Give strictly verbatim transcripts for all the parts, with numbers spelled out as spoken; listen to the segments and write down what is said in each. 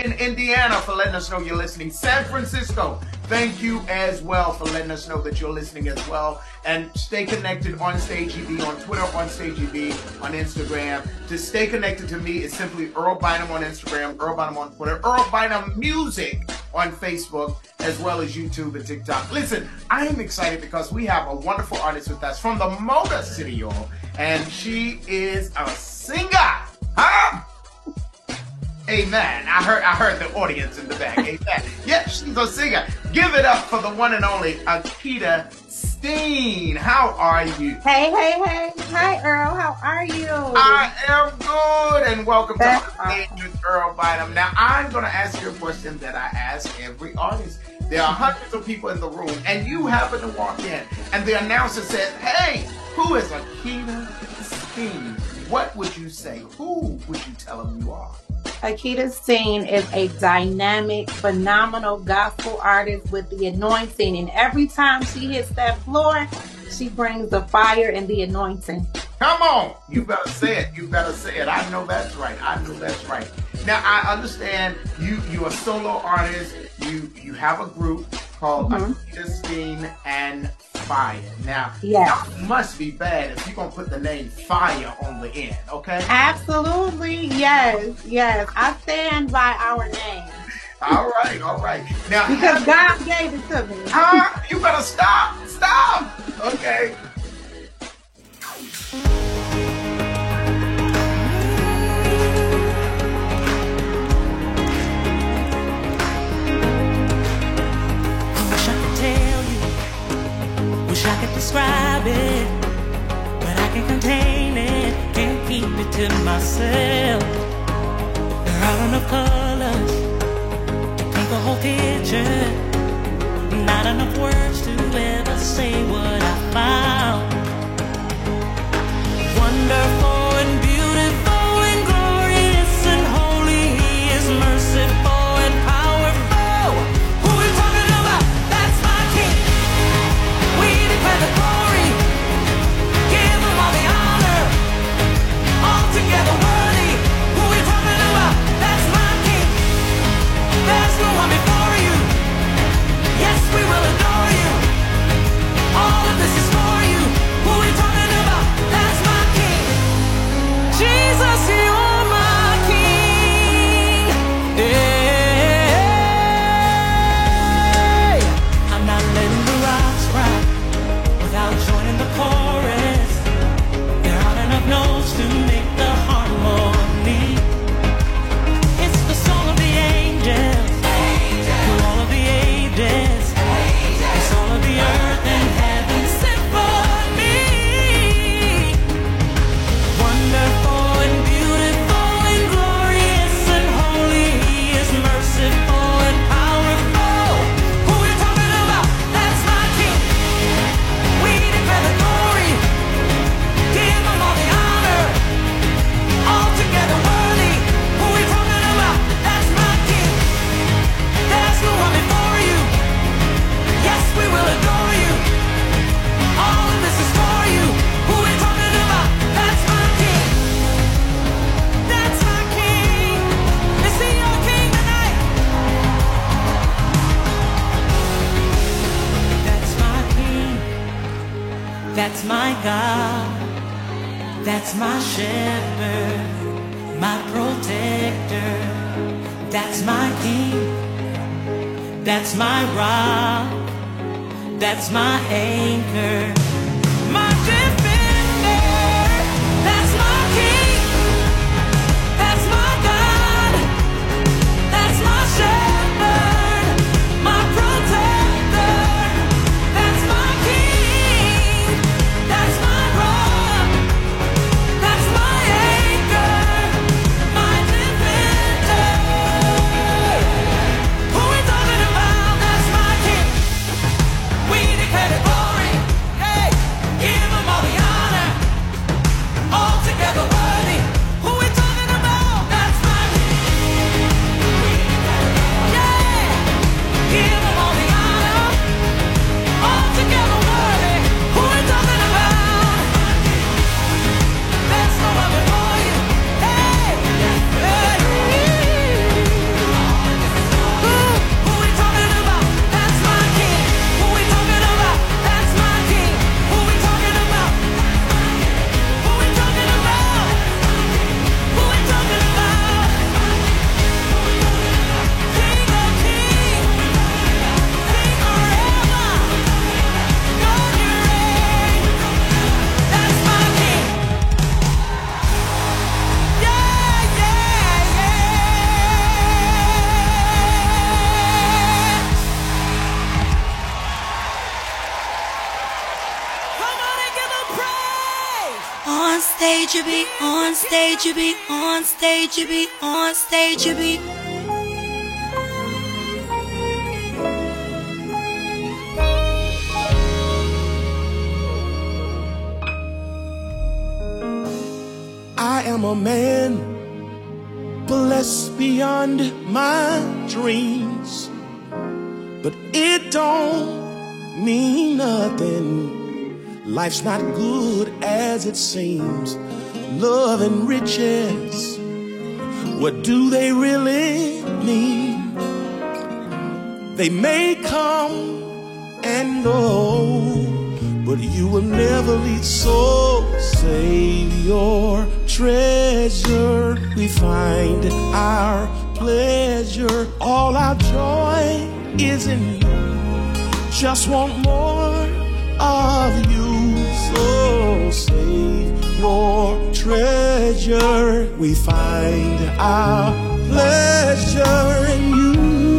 in Indiana for letting us know you're listening. San Francisco, thank you as well for letting us know that you're listening as well. And stay connected on Stage E B on Twitter, on Stage E B on Instagram. To stay connected to me is simply Earl Bynum on Instagram, Earl Bynum on Twitter, Earl Bynum Music on Facebook, as well as YouTube and TikTok. Listen, I am excited because we have a wonderful artist with us from the Motor City, y'all. And she is a singer. Huh? Amen. I heard I heard the audience in the back. Amen. Yeah, she's a singer. Give it up for the one and only Akita Steen. How are you? Hey, hey, hey. Hi, Earl. How are you? I am good. And welcome That's to my stage with Earl Bynum. Now, I'm going to ask you a question that I ask every artist. There are hundreds of people in the room, and you happen to walk in, and the announcer says, hey, who is Akita Steen? What would you say? Who would you tell them you are? Akita Steen is a dynamic, phenomenal gospel artist with the anointing. And every time she hits that floor, she brings the fire and the anointing. Come on. You better say it. You better say it. I know that's right. I know that's right. Now, I understand you, you're a solo artist. You, you have a group called mm-hmm. Akita Steen and Fire. Now, yes. That must be bad if you're going to put the name Fire on the end, okay? Absolutely, yes, yes. I stand by our name. All right, all right. Now, because God gave it to me. Huh? You better stop, stop. Okay. Wish I could describe it, but I can't contain it, can't keep it to myself. There are enough colors to paint the whole picture, not enough words to ever say what I found. Wonderful and beautiful and glorious and holy, He is merciful and powerful. Who are we talking about? That's my King. We declare the glory, give Him all the honor, altogether worthy. Who we talking about? That's my King. There's no one before you. Yes, we will adore you. All of this is for you. Who we talking about? That's my King. Jesus, you're my King. Hey, I'm not letting the rocks cry without joining the chorus. There aren't enough notes to make the harmony. It's the song of the angels, through all of the ages. It's all of the earth and heaven symphony. Wonderful and beautiful and glorious and holy, He is merciful and powerful. Who we talking about? That's my King. We declare the glory, give Him all the honor, altogether worthy. Who we talking about? That's my King. There's no one before you. Yes, we will adore you. All of this is for you. Who we talking about? That's my King. That's my King. Is He your King tonight? That's my King. That's my God. That's my shepherd, my protector. That's my King. That's my rock. That's my anchor, my defender. That's my King. That's my God. That's my shepherd, my protector. That's my King. That's my rock. That's my anchor, my defender. Who we talking about? That's my King. We declare the glory, hey, give Him all the honor. stage, you be on stage, you be on stage, you be on stage, you be. I am a man blessed beyond my dreams, but it don't mean nothing. Life's not good as it seems. Love and riches, what do they really mean? They may come and go, but you will never leave, so save your treasure. We find our pleasure, all our joy is in you. Just want more of you, so save your treasure. We find our pleasure in you.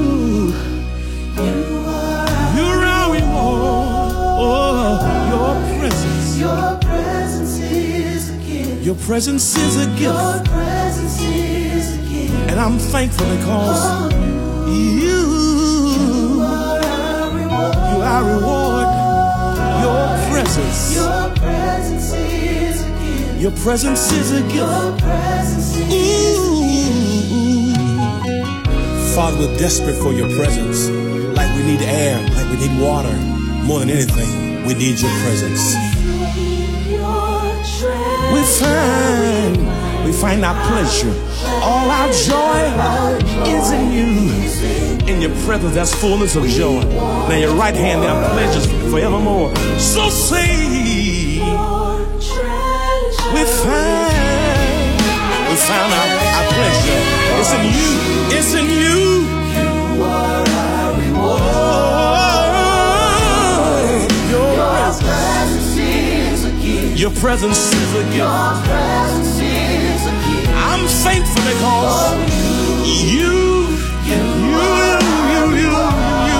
You are, you're our reward. Oh, your presence. Your presence is a gift. Your presence is a gift. Your presence is a gift. And I'm thankful because oh, you, you are our reward. You are our reward. Your presence. Your presence is a gift. Your presence is a gift. Your presence is Ooh. Father, we're desperate for your presence. Like we need air, like we need water. More than anything, we need your presence. We find, we find our pleasure. All our joy is in you. In your presence, there's fullness of joy. Now your right hand, there are pleasures forevermore. So say, we find, we found our, our pleasure. It's in you. It's in you. You are our reward. Oh, your presence is a gift. Your presence is a gift. Your presence is a gift. I'm thankful because you, you, you, you, you, you,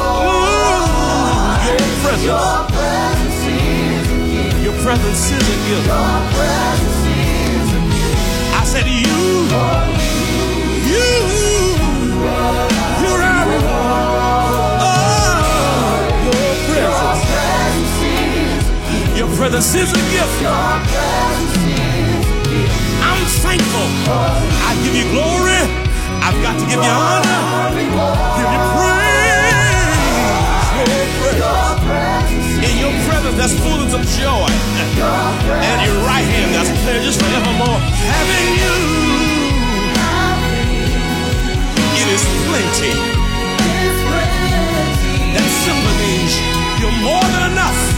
ooh, your presence. Your presence is a gift. Your presence is a gift. Your presence is a gift. I said you, you, you're our reward. Oh, your presence. Your presence is a gift. Your presence is a gift. I'm thankful. I give you glory. I've got to give you honor. Give you praise. Your presence. In your presence, there's fullness of joy. And your right hand, there's pleasures forevermore. Having you, it is plenty. That simply means you're more than enough.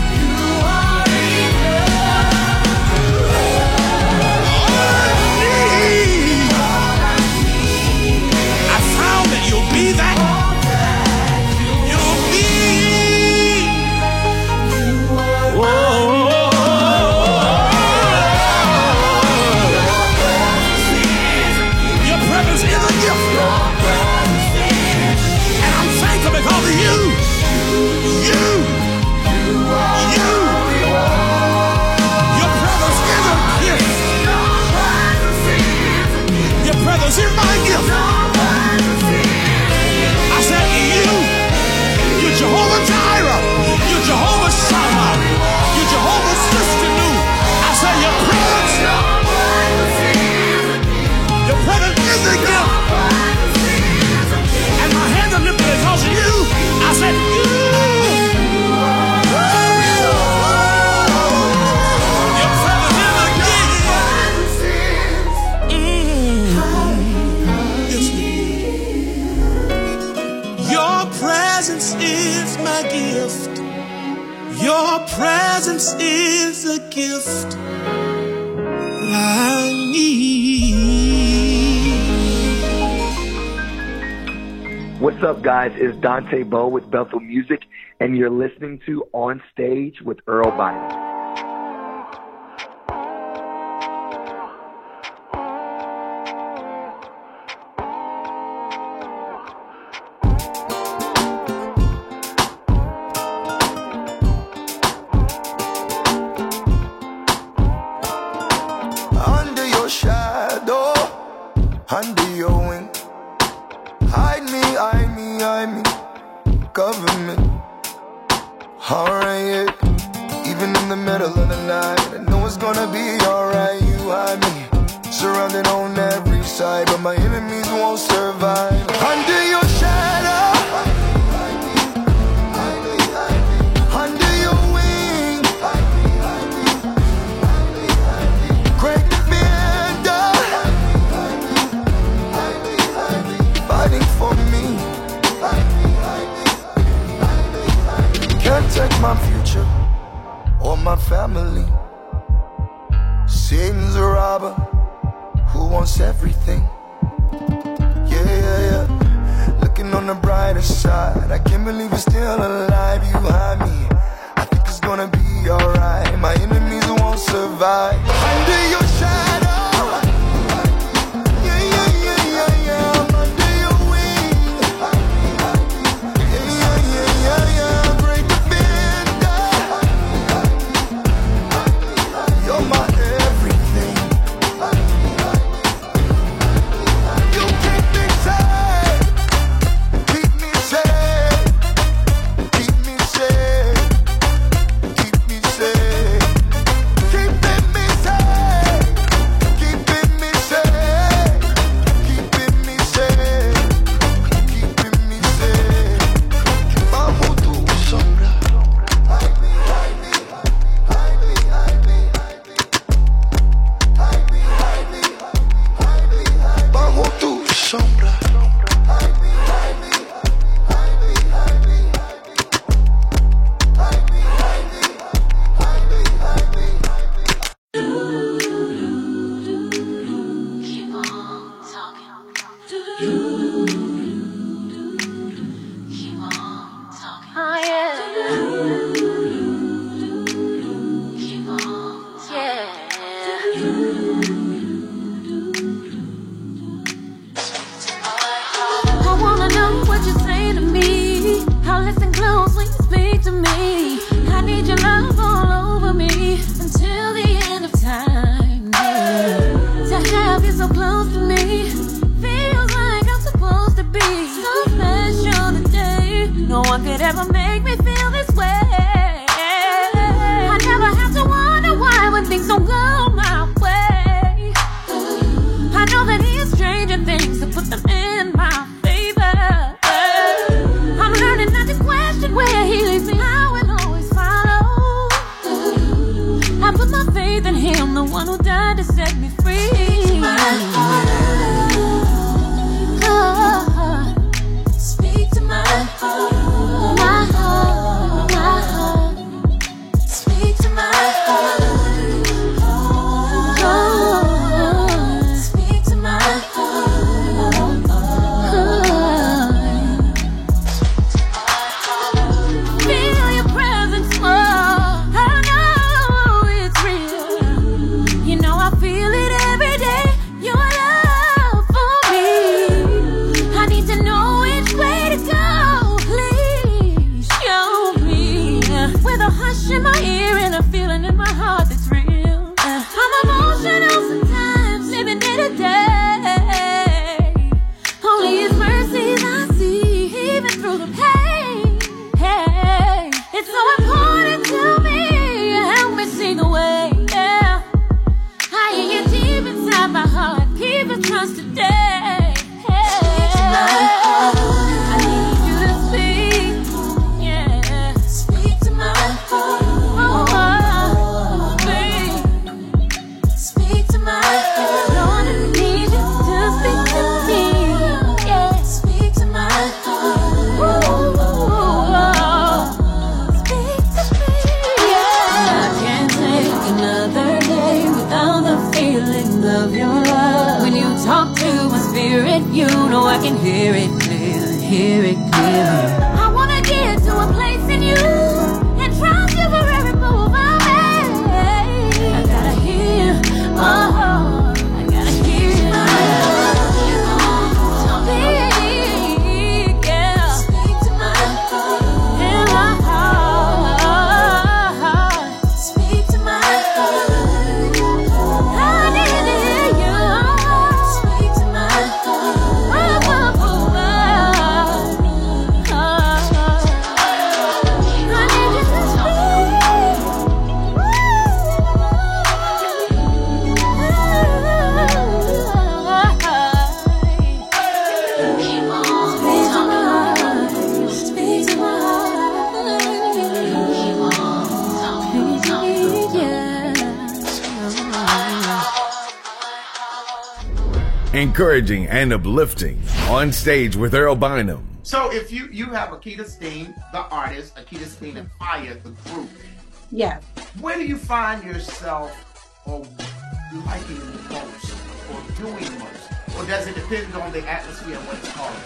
You'll be that. You'll be. Whoa. Your presence is a gift. And I'm thankful because of you. You. You. Your presence is a gift. Your presence is my gift. Jehovah Jireh, you're Jehovah Shammah, you're Jehovah Siskinu. I say your presence, your presence is a gift. And my hands are lifted because of you. I said you. Your presence is a gift. Mm. Your presence is my gift. Your presence is a gift I need. What's up, guys? It's Dante Bowe with Bethel Music, and you're listening to On Stage with Earl Bynum. Hide me, hide me, hide me. Cover me. Alright, yeah. Even in the middle of the night, I know it's gonna be alright. You hide me, surrounded on every side, but my enemies won't survive. Under your shadow, under your wing, great defender, fighting for me. Can't take my future or my family. Satan's a robber who wants everything. Yeah, yeah, yeah. Looking on the brighter side, I can't believe it's still alive. You hide me, I think it's gonna be alright. My enemies won't survive. Under your shadow, yeah, yeah, yeah, yeah, yeah. I'm under your wing, yeah, yeah, yeah, yeah, yeah. Great defender, you're my everything. You keep me safe, keep me safe, keep me safe, keep me safe, keeping me safe, keeping me safe, keeping me safe, keeping me safe. Bajo tu sombra, hide me, hide me, hide me, hide me, hide me, hide me, hide me, hide me. Bajo tu sombra, hide me, hide me, hide me, hide me, hide me, hide me, hide me, hide me, Keep on talking. Keep on talking. Oh yeah. Keep on talking. I wanna know what you say to me. I'll listen close when you speak to me. I need your love all over me until the end of time. Yeah. To have you so close to me feels like I'm supposed to be so special today. No one could ever make me feel this way. I never have to wonder why when things don't go my way. I know that he is changing things to put them in my favor. I'm learning not to question where he leads me. I will always follow. I put my faith in him, the one who died to set me free. Oh, speak to my heart, my heart, my heart. Speak to my heart. Oh, speak to my heart. Feel your presence more. I know it's real. You know I feel it every day. Your love for me. I need to know which way to go. Please show me. With a hush in my ear and a feeling in my heart that's real. I'm emotional sometimes, living day to day. Only his mercies I see, even through the pain. Hey, it's so important to me. Help me see the way. Yeah, I hear you deep inside my heart. Keep it trust today. Hey, I need you to speak. Yeah, speak to my heart. Oh, babe. Speak to my heart. Lord, I need you to speak to me. Yeah, speak to my heart. Ooh, speak to me. Yeah, I can't take another day without the feeling of your love. When you talk to my spirit, you know I can hear it clearly, hear it clearly. I wanna get to a place in you and trust you for every move I make. I gotta hear, oh, I gotta hear. Speak, yeah. Speak to my heart, in my heart. Speak to my heart. I need to hear you. Speak to my heart. Oh, oh, oh, oh. encouraging and uplifting. On Stage with Earl Bynum. So if you you have Akita Steen, the artist, Akita Steen and Fire, the group. Yeah. Where do you find yourself or liking most or doing most? Or does it depend on the atmosphere and what it's called?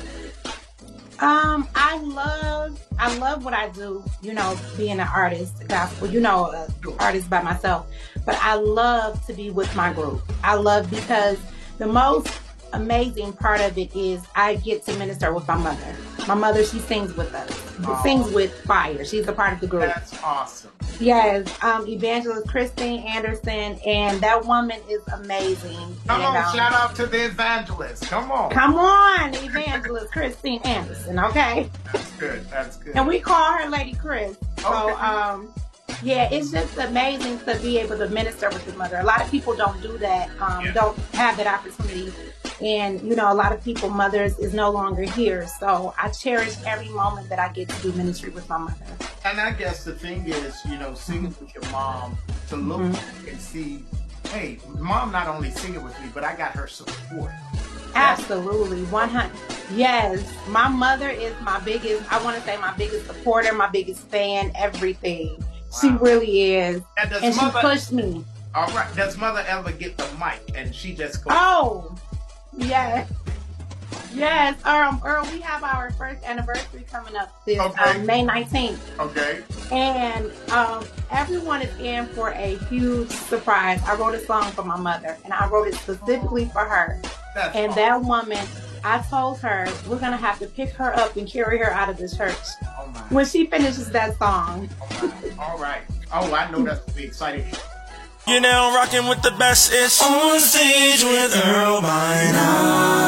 Um, I love, I love what I do, you know, being an artist, gospel, you know, an artist by myself, but I love to be with my group. I love because the most amazing part of it is I get to minister with my mother. My mother, she sings with us, Oh. sings with Fire. She's a part of the group. That's awesome. Yes, um, Evangelist Christine Anderson, and that woman is amazing. Come And, on, um, shout out to the evangelist. Come on. Come on, Evangelist Christine Anderson, okay? That's good. That's good. And we call her Lady Chris. So, Okay. um, yeah, it's just amazing to be able to minister with your mother. A lot of people don't do that, um, Yeah. don't have that opportunity. And, you know, a lot of people, mothers is no longer here. So I cherish every moment that I get to do ministry with my mother. And I guess the thing is, you know, singing with your mom, to look Mm-hmm. and see, hey, mom not only singing with me, but I got her support. Absolutely, one hundred. Yes, my mother is my biggest, I want to say my biggest supporter, my biggest fan, everything. She Wow. really is. And does And she mother, pushed me. all right, does mother ever get the mic and she just goes, Oh, yes. Yes, um, Earl, we have our first anniversary coming up this Okay. um, May nineteenth. okay, And um, everyone is in for a huge surprise. I wrote a song for my mother, and I wrote it specifically for her. that's And awesome. that woman, I told her, we're going to have to pick her up and carry her out of the church Oh my, when she finishes that song. oh my, all right. Oh, I know that's to be exciting. You're now rocking with the best. It's On Stage with Earl Bynum.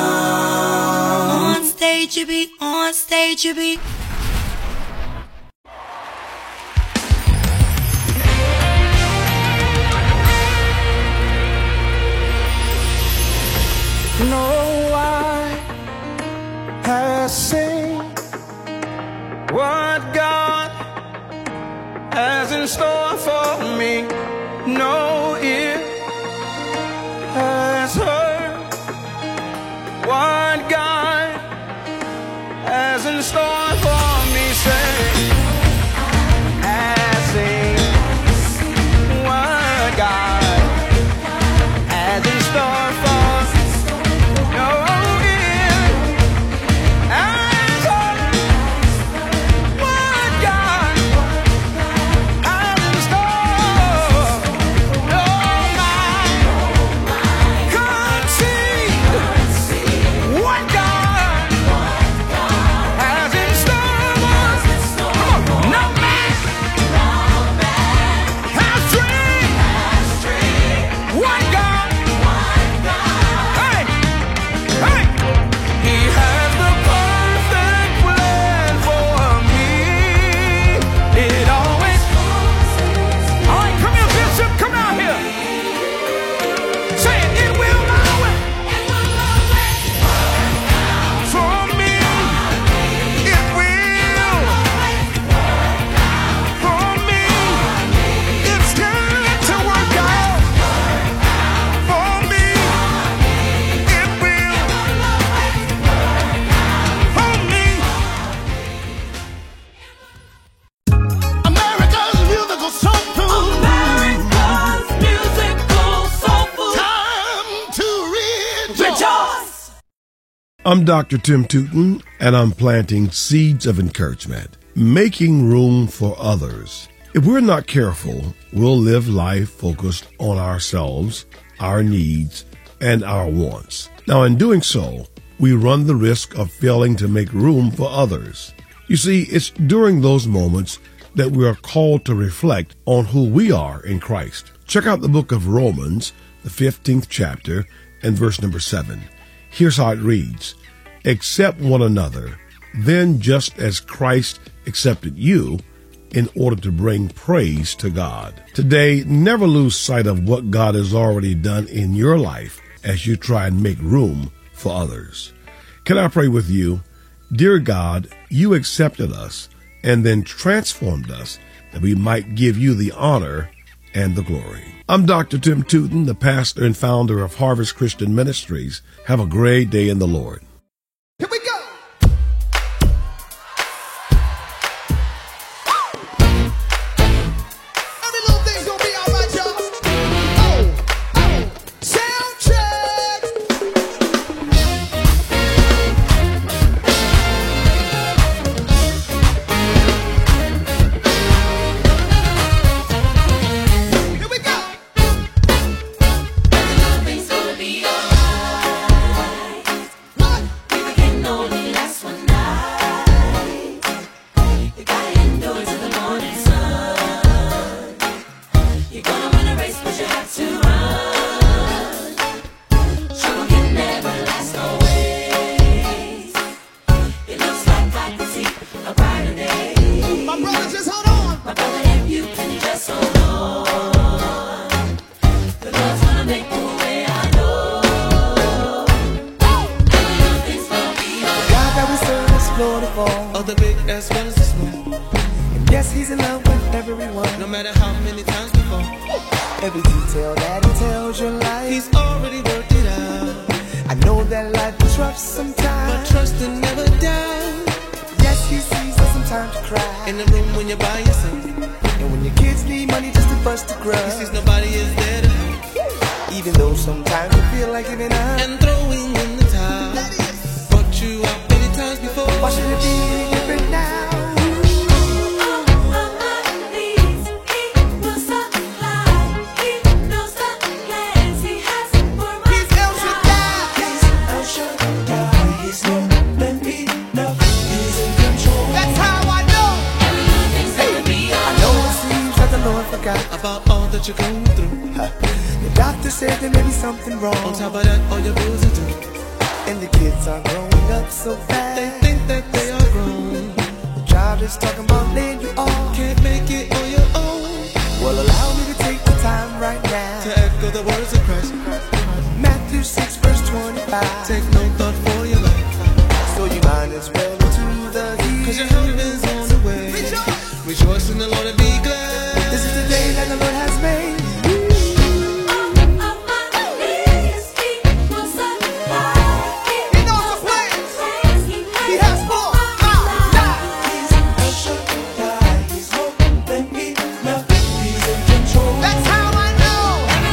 On stage you be, on stage you be. No eye has seen what God has in store for me. No ear has heard what God has in store for me. Say, has seen what God has in store for me. No ear has heard what God has in store. No mind could see what God has in store. Come on. No man has dreamed what God. Hey, hey. He has the perfect plan for me. It always. All right, come here, Bishop. Come out here. Say it. It will always. For me. It will. For me. It's going to work out. For me. It will. For me. America's musical soul food. America's musical soul food. Time to rejoice. I'm Doctor Tim Tootin, and I'm planting seeds of encouragement, making room for others. If we're not careful, we'll live life focused on ourselves, our needs, and our wants. Now, in doing so, we run the risk of failing to make room for others. You see, it's during those moments that we are called to reflect on who we are in Christ. Check out the book of Romans, the fifteenth chapter, and verse number seven. Here's how it reads: accept one another, then just as Christ accepted you, in order to bring praise to God. Today, never lose sight of what God has already done in your life as you try and make room for others. Can I pray with you? Dear God, you accepted us and then transformed us that we might give you the honor and the glory. I'm Doctor Tim Tootin, the pastor and founder of Harvest Christian Ministries. Have a great day in the Lord. Here we go. Every little thing's gonna be all right, y'all. Oh, oh, sound check. Here we go. Everything's gonna be alright. What? We can only last one night. You gotta endure to the morning sun. You're gonna win a race, but you have to run. Trouble can never last always. It looks like I can see a brighter day. My brother, just hold on. My brother, if you can just hold on, the Lord's gonna make a way, I know. Everything's gonna be alright. God that we serve is beautiful. All the big as well as the small. And yes, he's in love with everyone. No matter how many times before, Every detail that he tells your life. he's already worked it out. I know that life is rough But sometimes. trust and never doubt. Yes, he sees us sometimes you cry. In the room when you're by yourself, And when your kids need money just to bust the he grub. sees nobody is there to help. Even though sometimes you feel like giving up. And throwing in the towel. Brought you out many times before. Why should it be different now? He's El Shaddai. That's how I know. I know it seems that the Lord forgot. About all that you're going through. The doctor said there may be something On wrong. top of that, all your bills are due. And the kids are growing up so They fast. think that they are grown. The job is talking about laying you off. Can't make it on your own. Well, allow me to take the time right now. To echo the words of Christ. Matthew six, verse twenty-five. Take no thought for your life. So you might as well to the Cause your hill. help is on the way. Rejoice. Rejoice in the Lord and be glad. This is the day that the Lord has made. He knows the plans He has for our lives. That's how I know.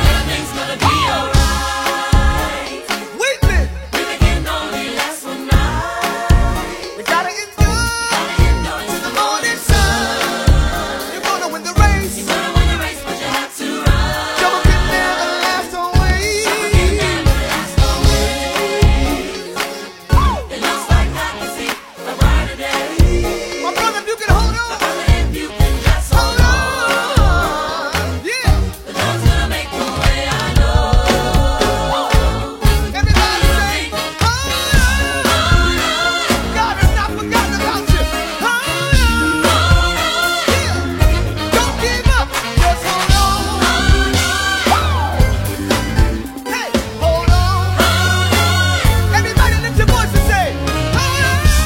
Weeping. We gotta endure to the morning sun. You're gonna win the race. Trouble can never last always. My brother, if you can hold on, hold on. Yeah. Everybody say, hold on. God has not forgotten about you. Hold on. Yeah. Don't give up. Just hold on. Hey, hold on. Everybody lift your voice and say, hold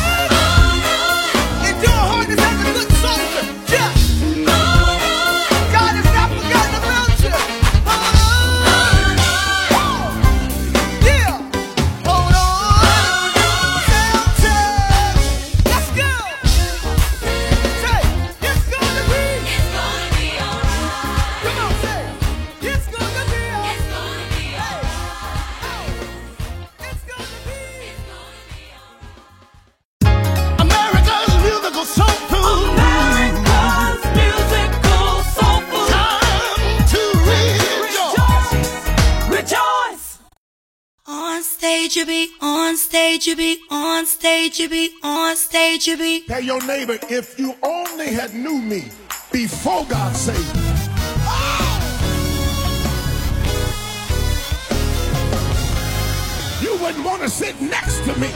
on. Endure hardness as a good soldier. Just. God has not forgotten about you. Hold on. Yeah. Hold on. Sound check. Let's go. Say, it's gonna be. Come on, say, it's gonna be. Hey, hey, it's gonna be. America's musical soul food. Time to rejoice. On stage you be, on stage you be, on stage you be, on stage you be. Tell your neighbor, if you only had knew me before God saved me. You wouldn't want to sit next to me.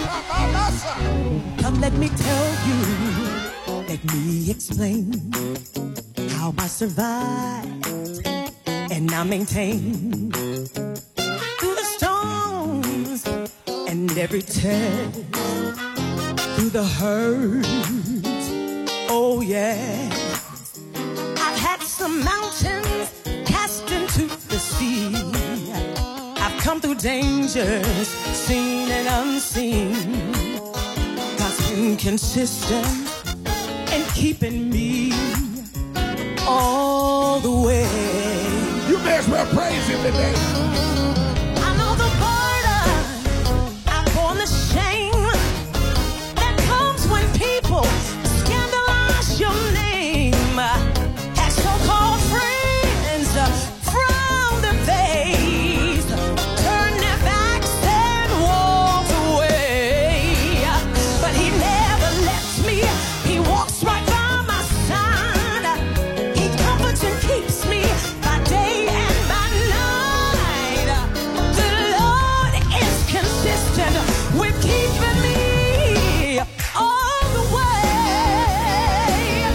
Come, let me tell you, let me explain how I survived and I maintain through the storms and every test, through the hurt. Oh yeah, I've had so the mountains, cast into the sea. I've come through dangers, seen and unseen. God's been consistent in keeping me all the way. You may as well praise him today. I know the burden, I've borne the shame that comes when people scandalize your name. As so-called friends frown their face, turn their backs and walk away. But he never lets me, he walks right by my side. He comforts and keeps me by day and by night. The Lord is consistent with keeping me all the way.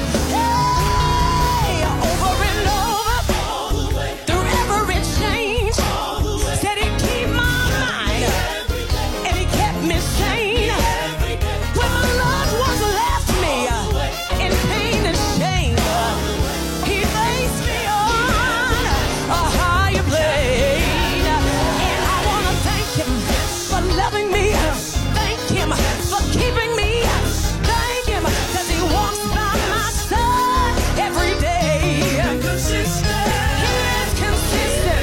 Hey, over and over, through every change, said he'd keep my mind, and he kept me sane. When my loved ones left me in pain and shame, he placed me on a higher plane. And I want to thank him for loving me. Thank him for keeping me. Thank him because he walks by my side every day. Consistent. He is consistent.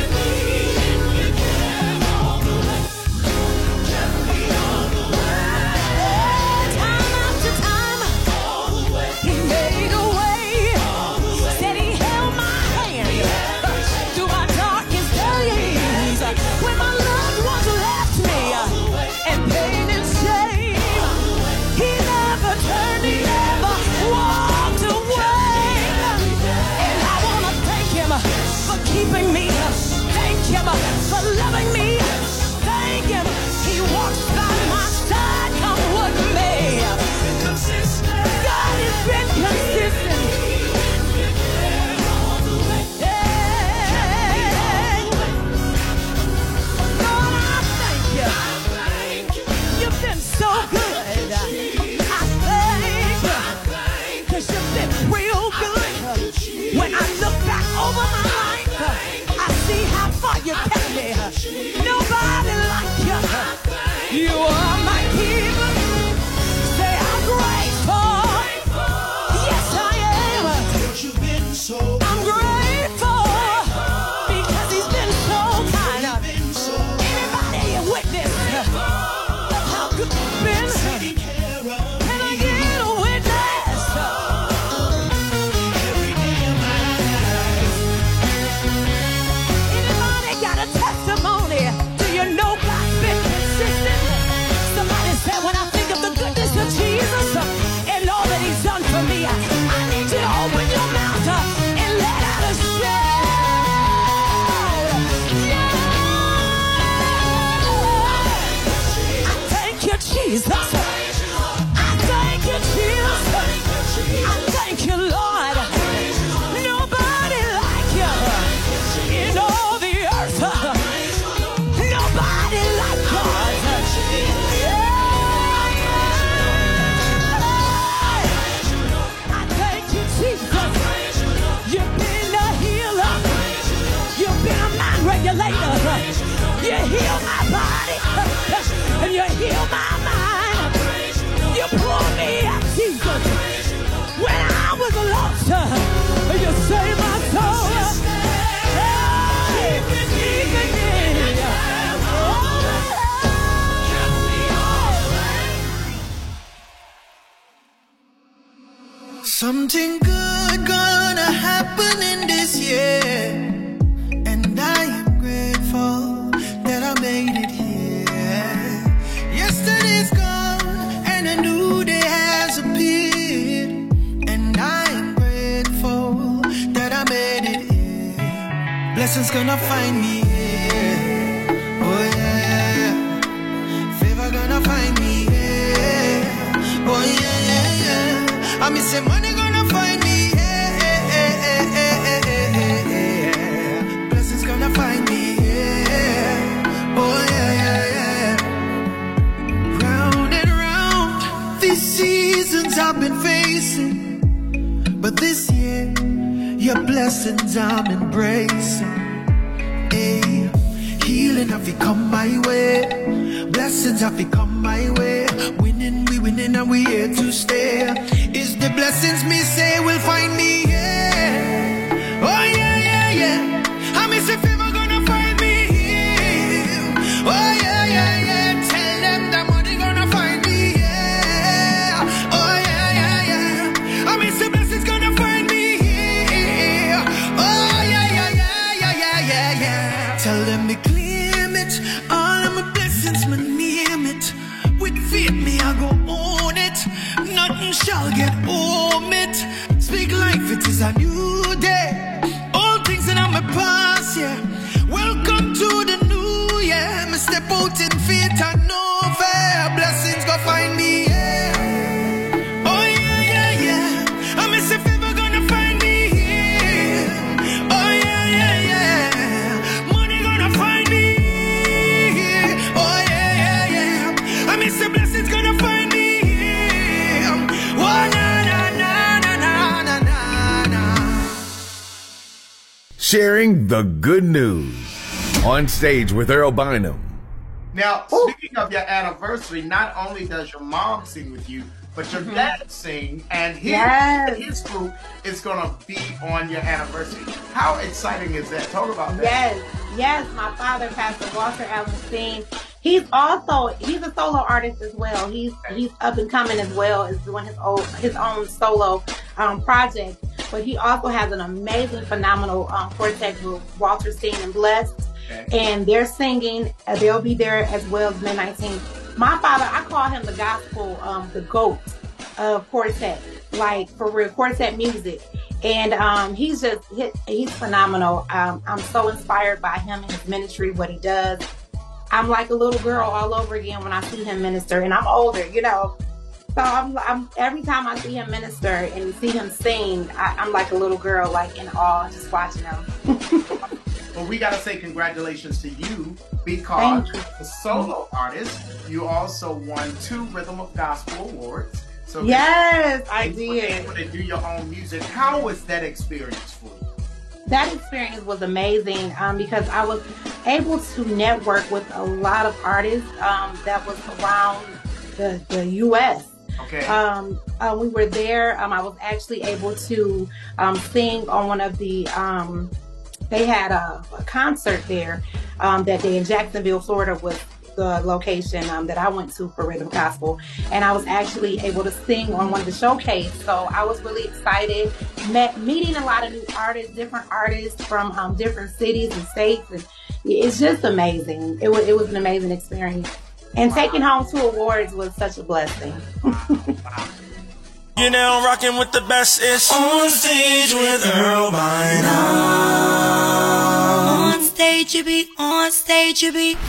Time after time, he made a way. Said he held my hand through my darkest days. When my loved ones left me in pain and shame, he never turned, he never walked away. And I want to thank him for keeping me. Thank him for loving me. Thank him, he walks by my side, come what may. God has been consistent. Yeah. Lord, I thank you. You've been so good. I thank you. Cause you've been real good. When I look back over my life, I see how far you kept me. Nobody like you. You are my keeper. Say I'm grateful. Yes, I am. I'm grateful because he's been so kind. Anybody witness of how good he's been? Can I get a witness? Anybody got a testimony? Do you know God's been consistent? Somebody said when I think of the goodness of Jesus and all that he's done for me, I need you to open your mouth and let out a shout. Yeah! I thank you, Jesus. I thank you, Jesus. I thank you, Lord. Nobody like you in all the earth. Nobody like God. Yeah. I thank you, Jesus. You've been a healer. You've been a mind regulator. You heal my body and you heal my mind. You pulled me up, Jesus. When I was lost, you saved my soul. Hey, keeping me. Something good gonna happen in this year, and I am grateful that I made it here. Yesterday's gone and a new day has appeared, and I am grateful that I made it here. Blessings gonna find me here. Oh yeah, favor gonna find me here. Oh yeah, yeah, yeah. I mean, say money gonna find me here. Blessings gonna find me here. Oh yeah, yeah, yeah. Round and round, these seasons I've been facing, but this year Your blessings I'm embracing. Hey, healing have to come my way. Blessings have to come my way. Winning, we winning and we here to stay. It's the blessings me say will find me here. Oh yeah, yeah, yeah. I miss if ever gonna find me here. Oh yeah, yeah, yeah. Tell them that money gonna find me here. Oh yeah, yeah, yeah. I miss the blessings gonna find me here. Oh yeah, yeah, yeah, yeah, yeah, yeah, yeah. Tell them to claim it. All of my blessings, my name it. With faith, me I go own it. Nothing shall get home it. Speak life, it is a new day. All things that I'm a past, yeah. Welcome to the new year. Me step out in faith and no fear. Blessings go find me, yeah. Oh yeah, yeah, yeah. I miss if ever gonna find me here. Oh yeah, yeah, yeah. Money gonna find me here. Oh yeah, yeah, yeah. I miss the blessings gonna find me here. Oh na na na na na na na. Sharing the good news. On Stage with Earl Bynum. Now, speaking of your anniversary, not only does your mom sing with you, but your dad sing, and his, Yes. his group is going to be on your anniversary. How exciting is that? Talk about that. Yes, yes. My father, Pastor Walter Allen Steen, he's also he's a solo artist as well. He's he's up and coming as well. Is doing his own his own solo um, project, but he also has an amazing, phenomenal um, quartet group, Walter Steen and Blessed. Okay. And they're singing. Uh, they'll be there as well as May nineteenth. My father, I call him the gospel, um, the GOAT of quartet, like for real quartet music. And um, he's just he, he's phenomenal. Um, I'm so inspired by him and his ministry, what he does. I'm like a little girl all over again when I see him minister, and I'm older, you know. So I'm, I'm every time I see him minister and see him sing, I, I'm like a little girl, like in awe, just watching him. Well, we got to say congratulations to you because Thank you. as a solo artist, you also won two Rhythm of Gospel Awards. So Yes, I you were did. able to do your own music. How was that experience for you? That experience was amazing um, because I was able to network with a lot of artists um, that was around the, the U S Okay. Um, uh, we were there. Um, I was actually able to um, sing on one of the, um, they had a, a concert there um, that day in Jacksonville, Florida was the location um, that I went to for Rhythm Gospel. And I was actually able to sing on one of the showcase. So I was really excited, met meeting a lot of new artists, different artists from um, different cities and states. And it's just amazing. It was, it was an amazing experience. And taking home two awards was such a blessing. You're now rocking with the best. It's On Stage with Earl Bynum. On stage you be, on stage you be.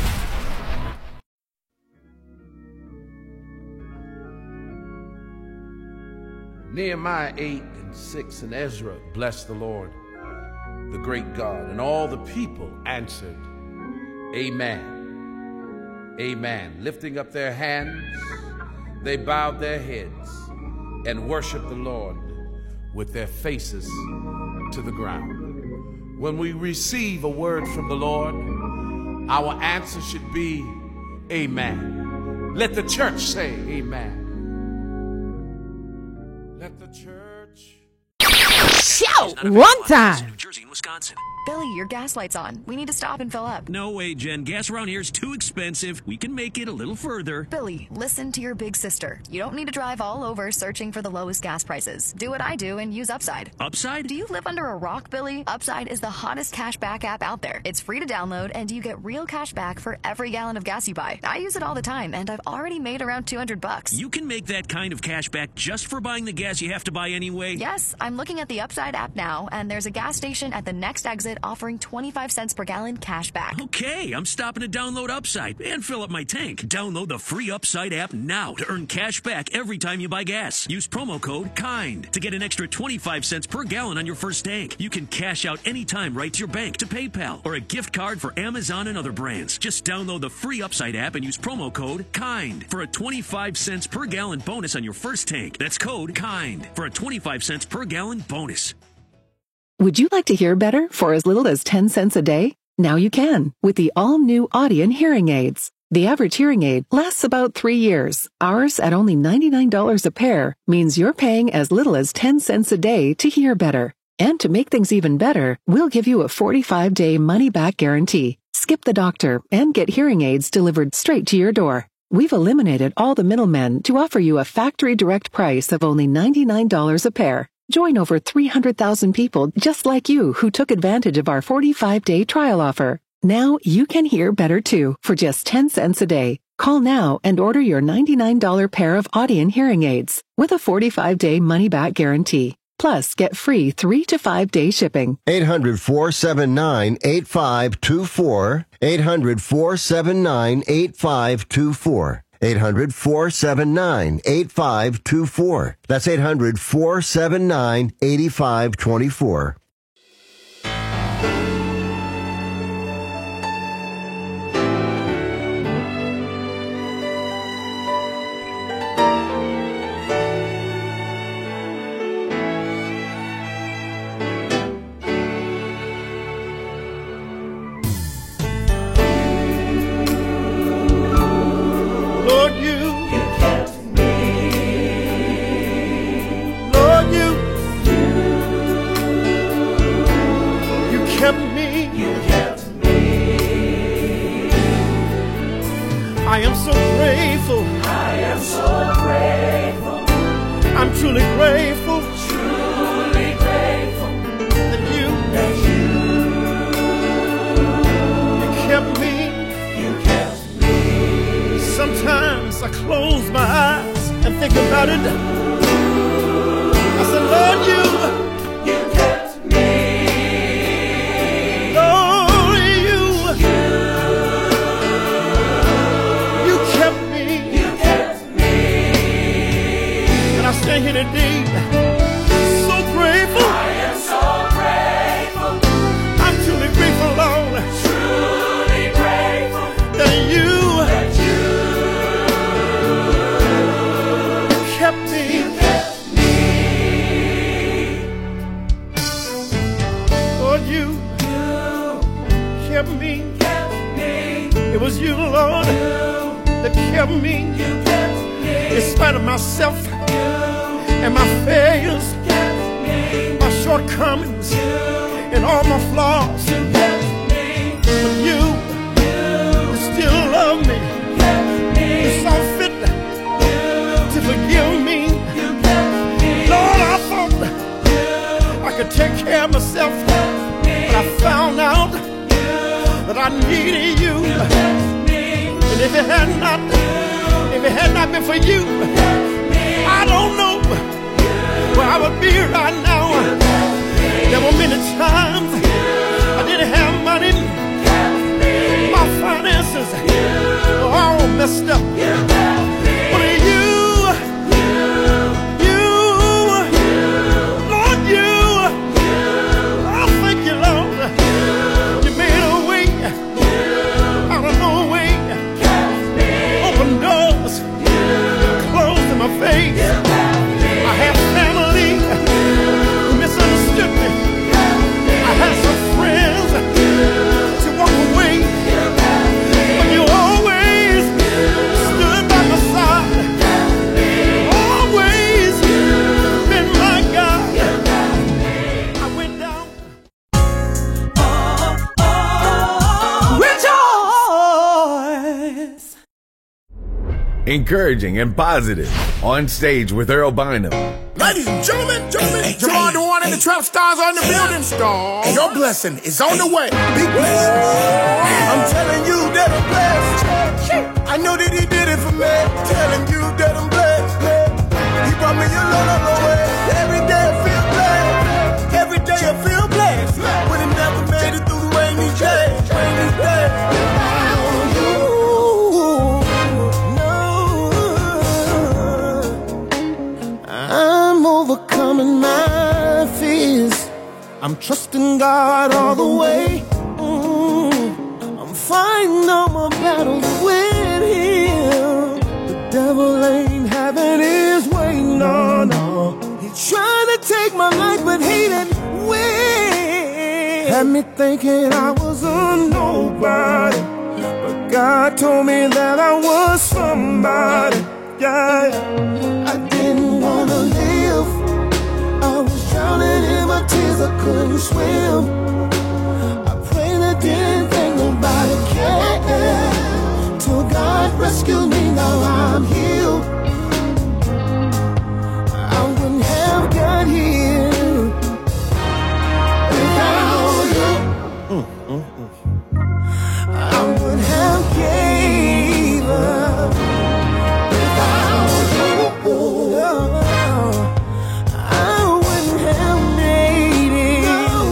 Nehemiah eight and six and Ezra blessed the Lord, the great God, and all the people answered, Amen. Amen. Lifting up their hands, they bowed their heads and worshiped the Lord with their faces to the ground. When we receive a word from the Lord, our answer should be, Amen. Let the church say, Amen. Let the church Shout one time. New Jersey and Wisconsin. Billy, your gas light's on. We need to stop and fill up. No way, Jen. Gas around here is too expensive. We can make it a little further. Billy, listen to your big sister. You don't need to drive all over searching for the lowest gas prices. Do what I do and use Upside. Upside? Do you live under a rock, Billy? Upside is the hottest cash back app out there. It's free to download, and you get real cash back for every gallon of gas you buy. I use it all the time, and I've already made around two hundred bucks. You can make that kind of cash back just for buying the gas you have to buy anyway? Yes, I'm looking at the Upside app now, and there's a gas station at the next exit offering twenty-five cents per gallon cash back. Okay, I'm stopping to download Upside and fill up my tank. Download the free Upside app now to earn cash back every time you buy gas. Use promo code KIND to get an extra twenty-five cents per gallon on your first tank. You can cash out anytime right to your bank, to PayPal, or a gift card for Amazon and other brands. Just download the free Upside app and use promo code KIND for a twenty-five cents per gallon bonus on your first tank. That's code KIND for a twenty-five cents per gallon bonus. Would you like to hear better for as little as ten cents a day? Now you can with the all-new Audion hearing aids. The average hearing aid lasts about three years. Ours, at only ninety-nine dollars a pair, means you're paying as little as ten cents a day to hear better. And to make things even better, we'll give you a forty-five day money-back guarantee. Skip the doctor and get hearing aids delivered straight to your door. We've eliminated all the middlemen to offer you a factory direct price of only ninety-nine dollars a pair. Join over three hundred thousand people just like you who took advantage of our forty-five day trial offer. Now you can hear better too for just ten cents a day. Call now and order your ninety-nine dollars pair of Audion hearing aids with a forty-five day money-back guarantee. Plus, get free three to five day shipping. eight hundred, four seven nine, eight five two four. eight hundred, four seven nine, eight five two four. eight hundred, four seven nine, eight five two four. That's eight hundred, four seven nine, eight five two four. Lord, you, you kept me. Lord, you, you, you kept me. You kept me. I am so grateful. I am so grateful. I'm truly grateful. Truly grateful that you, that you, you kept me. Sometimes I close my eyes and think about it. I said, Lord, you, you kept me. Lord, you, you, you kept me. You kept me. And I stand here today so grateful. I am so grateful. I'm truly grateful, Lord. Truly grateful that you, that you kept me. You kept me. Lord, you, you kept me. Kept me. It was you, Lord, you, that kept me. You kept me. In spite of myself, you, and my failures, kept me. My shortcomings, you, and all my flaws, you kept me. But you, you, you still love me. Kept me. You saw fit to forgive me. You kept me. Lord, I thought you, I could take care of myself, but I found out you, that I needed you. You and if it had not, you, if it had not been for you, I don't know you, where I would be right now. There were many times you, I didn't have money, my finances were all messed up. You, but you, face. I had family who misunderstood me. I had some friends to walk away, but you always stood by my side. Always been my God. I went down. Rejoice. Encouraging and positive. On Stage with Earl Bynum. Ladies and gentlemen, gentlemen, hey, Jamar the one and the Trap Stars on the building. Star. Your blessing is on the way. Be blessed. I'm telling you that I'm blessed. I know that he did it for me. Telling you that I'm blessed. He brought me a long, long way. Every day I feel blessed. Every day I feel blessed. Would have never made it through the rainy days. Rainy days. I'm overcoming my fears. I'm trusting God all the way. Mm, I'm fighting all my battles with Him. The devil ain't having his way, no, no. He's trying to take my life, but he didn't win. had me thinking I was a nobody, but God told me that I was somebody. Yeah, yeah. I didn't wanna live. I was drowning in my tears, I couldn't swim. I prayed I didn't think nobody cared, till God rescued me, now I'm healed. I wouldn't have got here without you. Mm, mm, mm. I would have gave up without you. I wouldn't have made it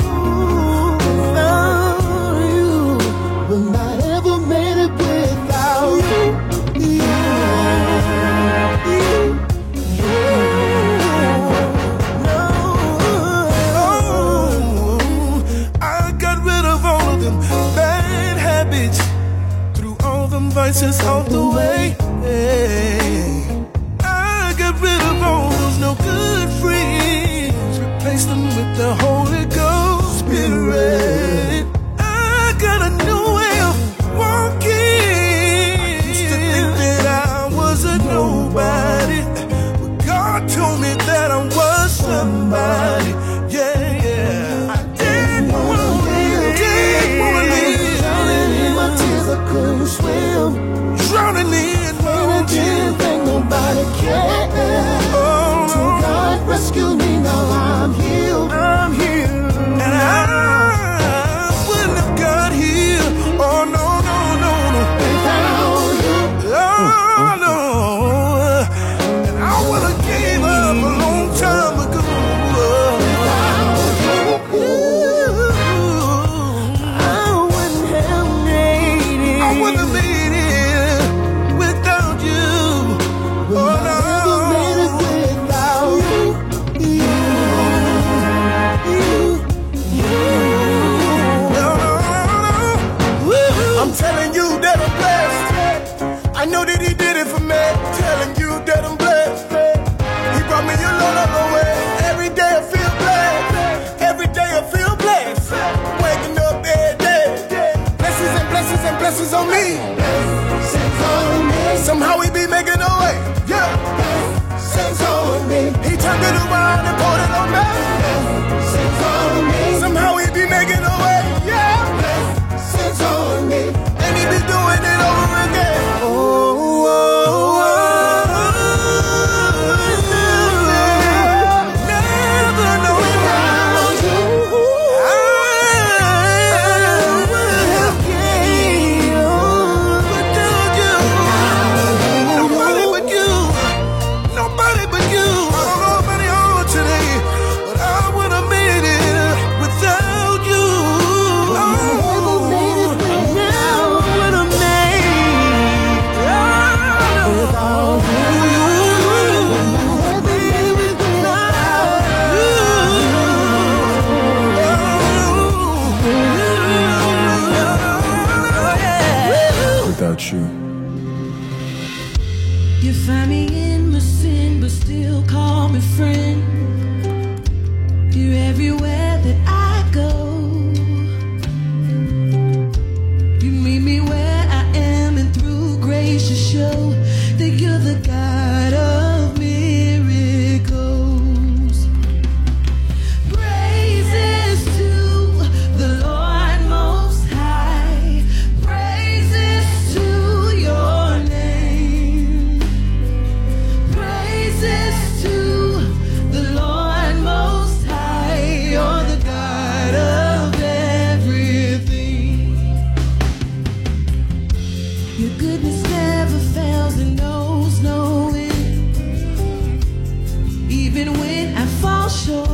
without you. Would not ever made it without you. Yeah. Voices out the way. Hey. I got rid of all those no good friends, replaced them with the Holy Ghost Spirit. I got a new way of walking. I used to think that I was a nobody, but God told me that I was somebody. Yeah, yeah. I didn't want to leave. Didn't want to leave. Drowning in my tears, I couldn't swim. Drowning in my didn't think nobody cared. Oh, till God rescued me, now I'm healed. I'm healed. And I wouldn't have got here. Oh, no, no, no, no. Without you. Oh, no. And I would have gave up a long time ago. Without you. I wouldn't have made it. I wouldn't have made it. I know that he did it for me, telling you that I'm blessed. He brought me a lot of way. Every day I feel blessed. Every day I feel blessed. Waking up every day. Blessings and blessings and blessings on me. Somehow he be making a way. Yeah. He turned it around and poured it on me. Somehow he be making a way. Yeah. And he be doing it over again. Oh. You. You find me in my sin, but still call me friend. You're everywhere that I go. You meet me where I am, and through grace you show that you're the God of miracles. Praises to the Lord Most High. Praises to your name. Praises to the Lord Most High. You're the God of everything. Your goodness never fails and knows no end. Even when I fall short,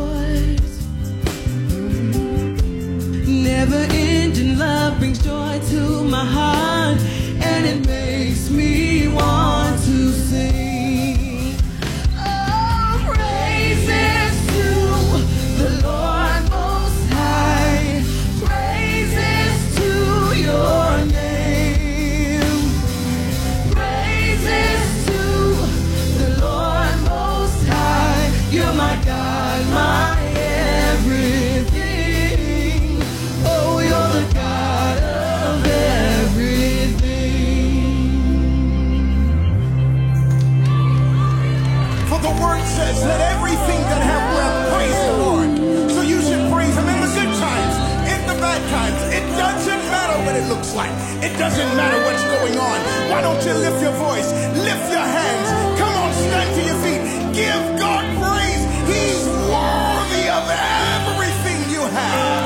never ending love brings joy to my heart, and it makes me want to sing. Oh, praises to the Lord Most High. Praises to your name. Praises to the Lord Most High. You're my God, my everything. Oh, your word says, let everything that have breath praise the Lord. So you should praise him in the good times, in the bad times. It doesn't matter what it looks like. It doesn't matter what's going on. Why don't you lift your voice, lift your hands, come on, stand to your feet, give God praise. He's worthy of everything you have.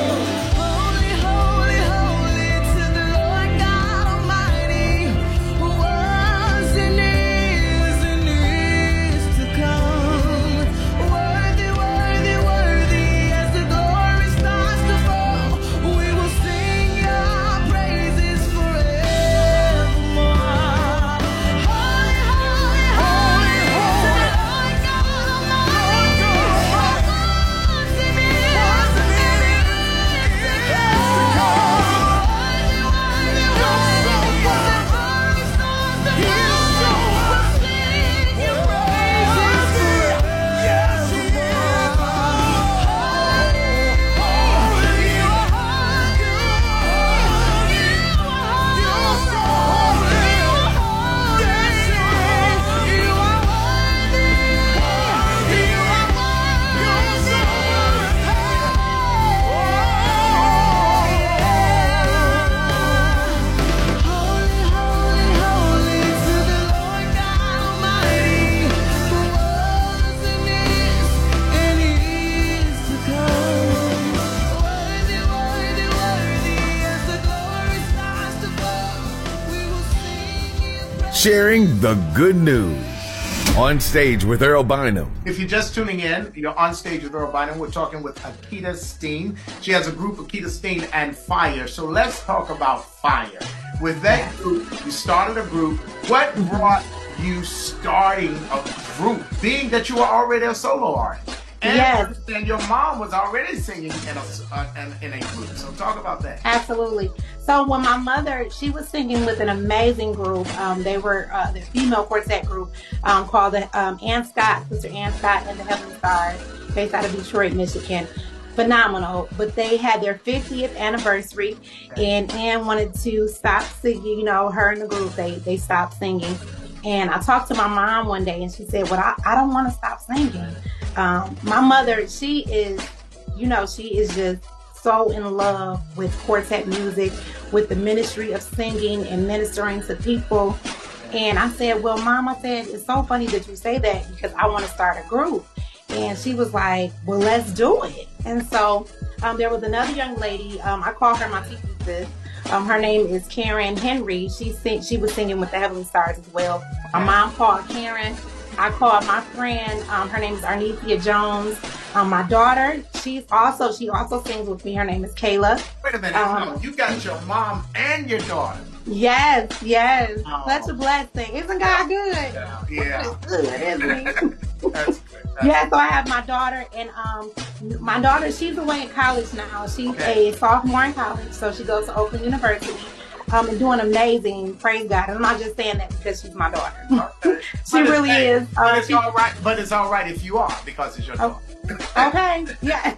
Sharing the good news. On Stage with Earl Bynum. If you're just tuning in, you're on Stage with Earl Bynum. We're talking with Akita Steen. She has a group, Akita Steen and Fire. So let's talk about Fire. With that group, you started a group. What brought you starting a group, being that you were already a solo artist? And, Yes. and your mom was already singing in a, uh, in, in a group. So talk about that. Absolutely. So when my mother, she was singing with an amazing group. Um, they were uh, the female quartet group um, called the um, Ann Scott, Sister Ann Scott and the Heavenly Stars, based out of Detroit, Michigan. Phenomenal. But they had their fiftieth anniversary, and Ann wanted to stop singing. You know, her and the group, they they stopped singing. And I talked to my mom one day, and she said, "Well, I, I don't want to stop singing." Um, my mother, she is, you know, she is just so in love with quartet music, with the ministry of singing and ministering to people. And I said, well, Mom, I said, it's so funny that you say that because I want to start a group. And she was like, well, let's do it. And so um, there was another young lady, um, I call her my teacher sis. Um, her name is Karen Henry. She sing, she was singing with the Heavenly Stars as well. My mom called Karen. I called my friend. Um, her name is Arnethia Jones. Um, my daughter, she's also she also sings with me. Her name is Kayla. Wait a minute. Um, no, you got your mom and your daughter. Yes, yes. Oh. Such a blessing. Isn't God good? Yeah. yeah. Good, isn't he? That's good. That's Yeah, so I have my daughter, and um, my daughter, she's away in college now. She's Okay. a sophomore in college, so she goes to Oakland University. Um, and doing amazing, praise God. And I'm not just saying that because she's my daughter. Okay. She But it's- really hey, is. But Uh, it's she- all right. But it's all right if you are, because it's your daughter. Okay, yeah.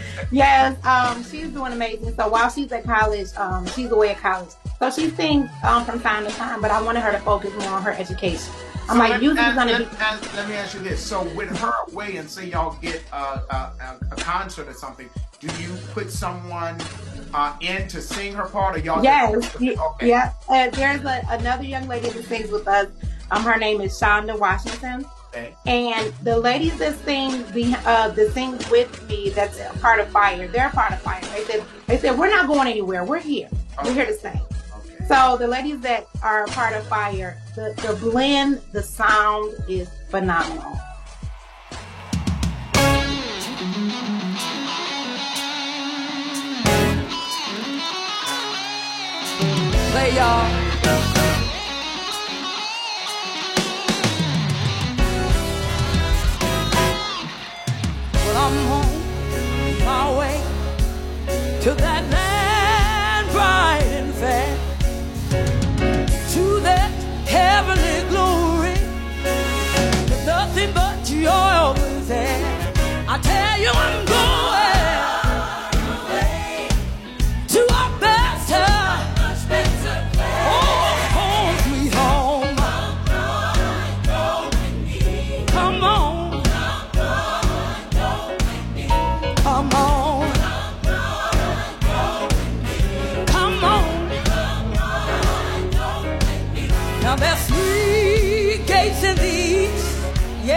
Yes, um, she's doing amazing. So while she's at college, um, she's away at college. So she sings um, from time to time, but I wanted her to focus more on her education. I'm So like, let, music's and- gonna and- be. and let me ask you this. So with her away and say y'all get uh, uh, a, a concert or something, do you put someone uh, in to sing her part, or y'all Yes, just, y- okay. yeah. Uh, there's a, another young lady that sings with us. Um, her name is Shonda Washington. Okay. And the ladies that sing, be, uh, that sing with me, that's a part of Fire. They're a part of Fire. They said, they said we're not going anywhere. We're here. We're here to sing. Okay. So the ladies that are a part of Fire, the, the blend, the sound is phenomenal. Play y'all. Well, I'm home, my way to that land bright and fair, to that heavenly glory. There's nothing but joy over there. I tell you, I'm going to a better, oh, home sweet home. Come on.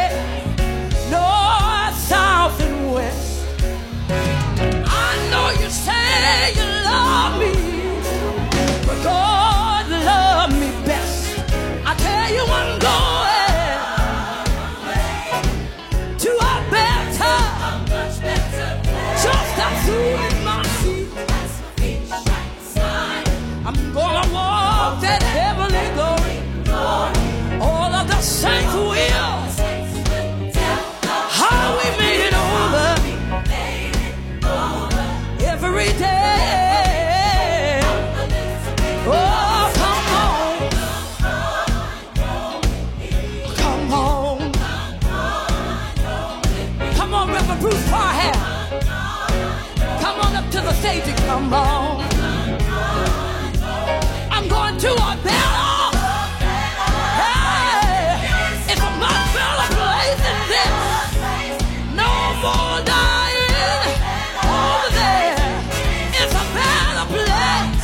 north, south, and west. I know you say you love me, but God loved me best. I tell you I'm going to a better, just a fool in my seat. I'm gonna walk that heavenly glory. All of the saints will. How we made it over every day. Oh, come on. Come on. Come on, Reverend Bruce Parham. Come on up to the stage and come on. I'm going to a battle. Hey, it's a much better place than this. No more dying over there. It's a better place.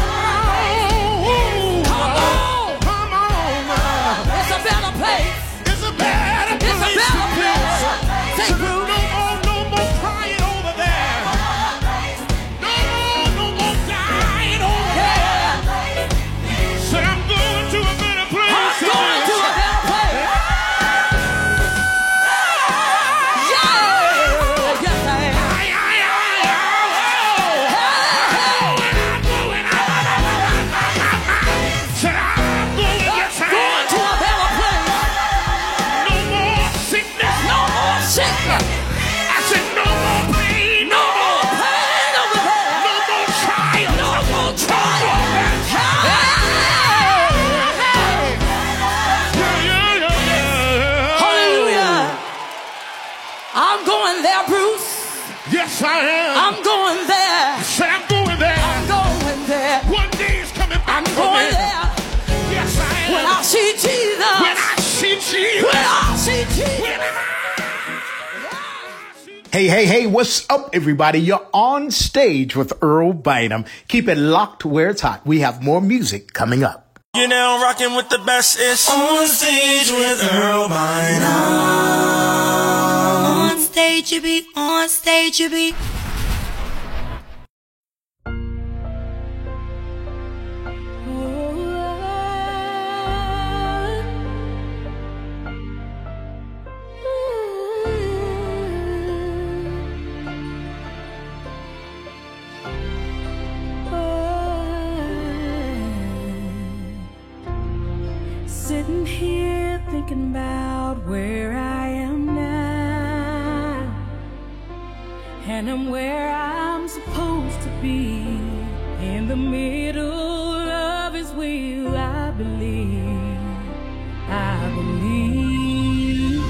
Come on, come on. It's a better place. It's a better place. It's a better place. Say, Bruce. No more, no more crying over there. No more, no more dying over there. Said I'm going to a better place. I'm going to a better place. Yeah, yes I am. Said I'm going, yes I am. Going to a better place. No more sickness. No more sickness. I said no more pain. No more pain over there. No more trial. No more trial. Hallelujah. I'm going there, Bruce. Yes, I am. I'm going there. Say I'm going there. I'm going there. One day is coming back. I'm going there. Yes, I am. When I see Jesus. When I see Jesus. When I see Jesus. Hey, hey, hey, what's up, everybody? You're on stage with Earl Bynum. Keep it locked where it's hot. We have more music coming up. You're now rocking with the best. It's On Stage with Earl Bynum. On stage you be, on stage you be. Sitting here thinking about where I am now, and I'm where I'm supposed to be, in the middle of His will. I believe, I believe.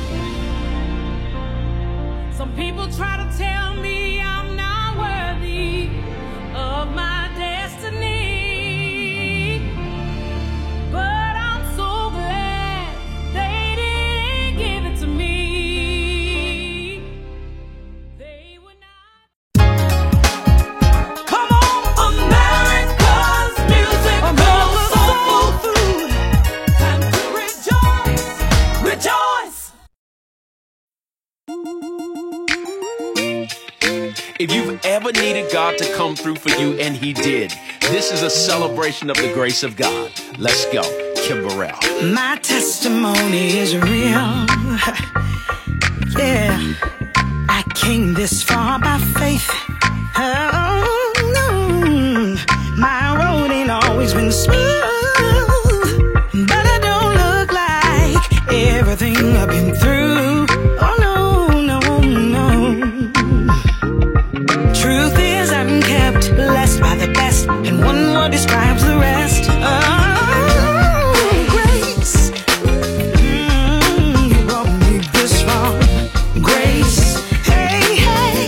Some people try to tell me I'm not worthy of my destiny, but If you've ever needed God to come through for you, and He did, this is a celebration of the grace of God. Let's go, Kim Burrell. My testimony is real. Yeah, I came this far by faith. Oh, no, my road ain't always been smooth, but I don't look like everything I've been through. Oh, no, no, no. Truth is I'm kept blessed by the best, and one word describes the rest. Oh, grace. Mm, you brought me this far. Grace. Hey, hey.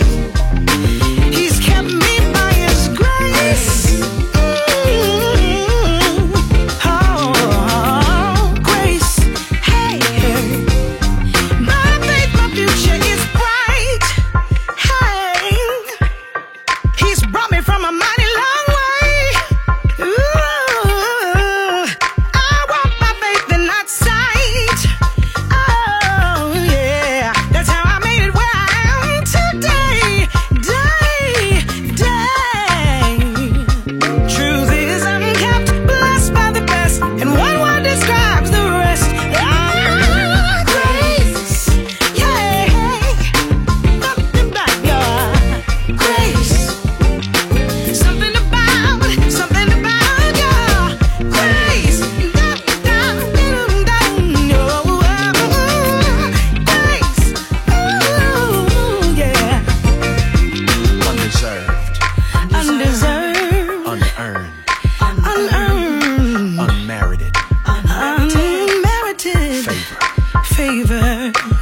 He's kept me by His grace. Mm,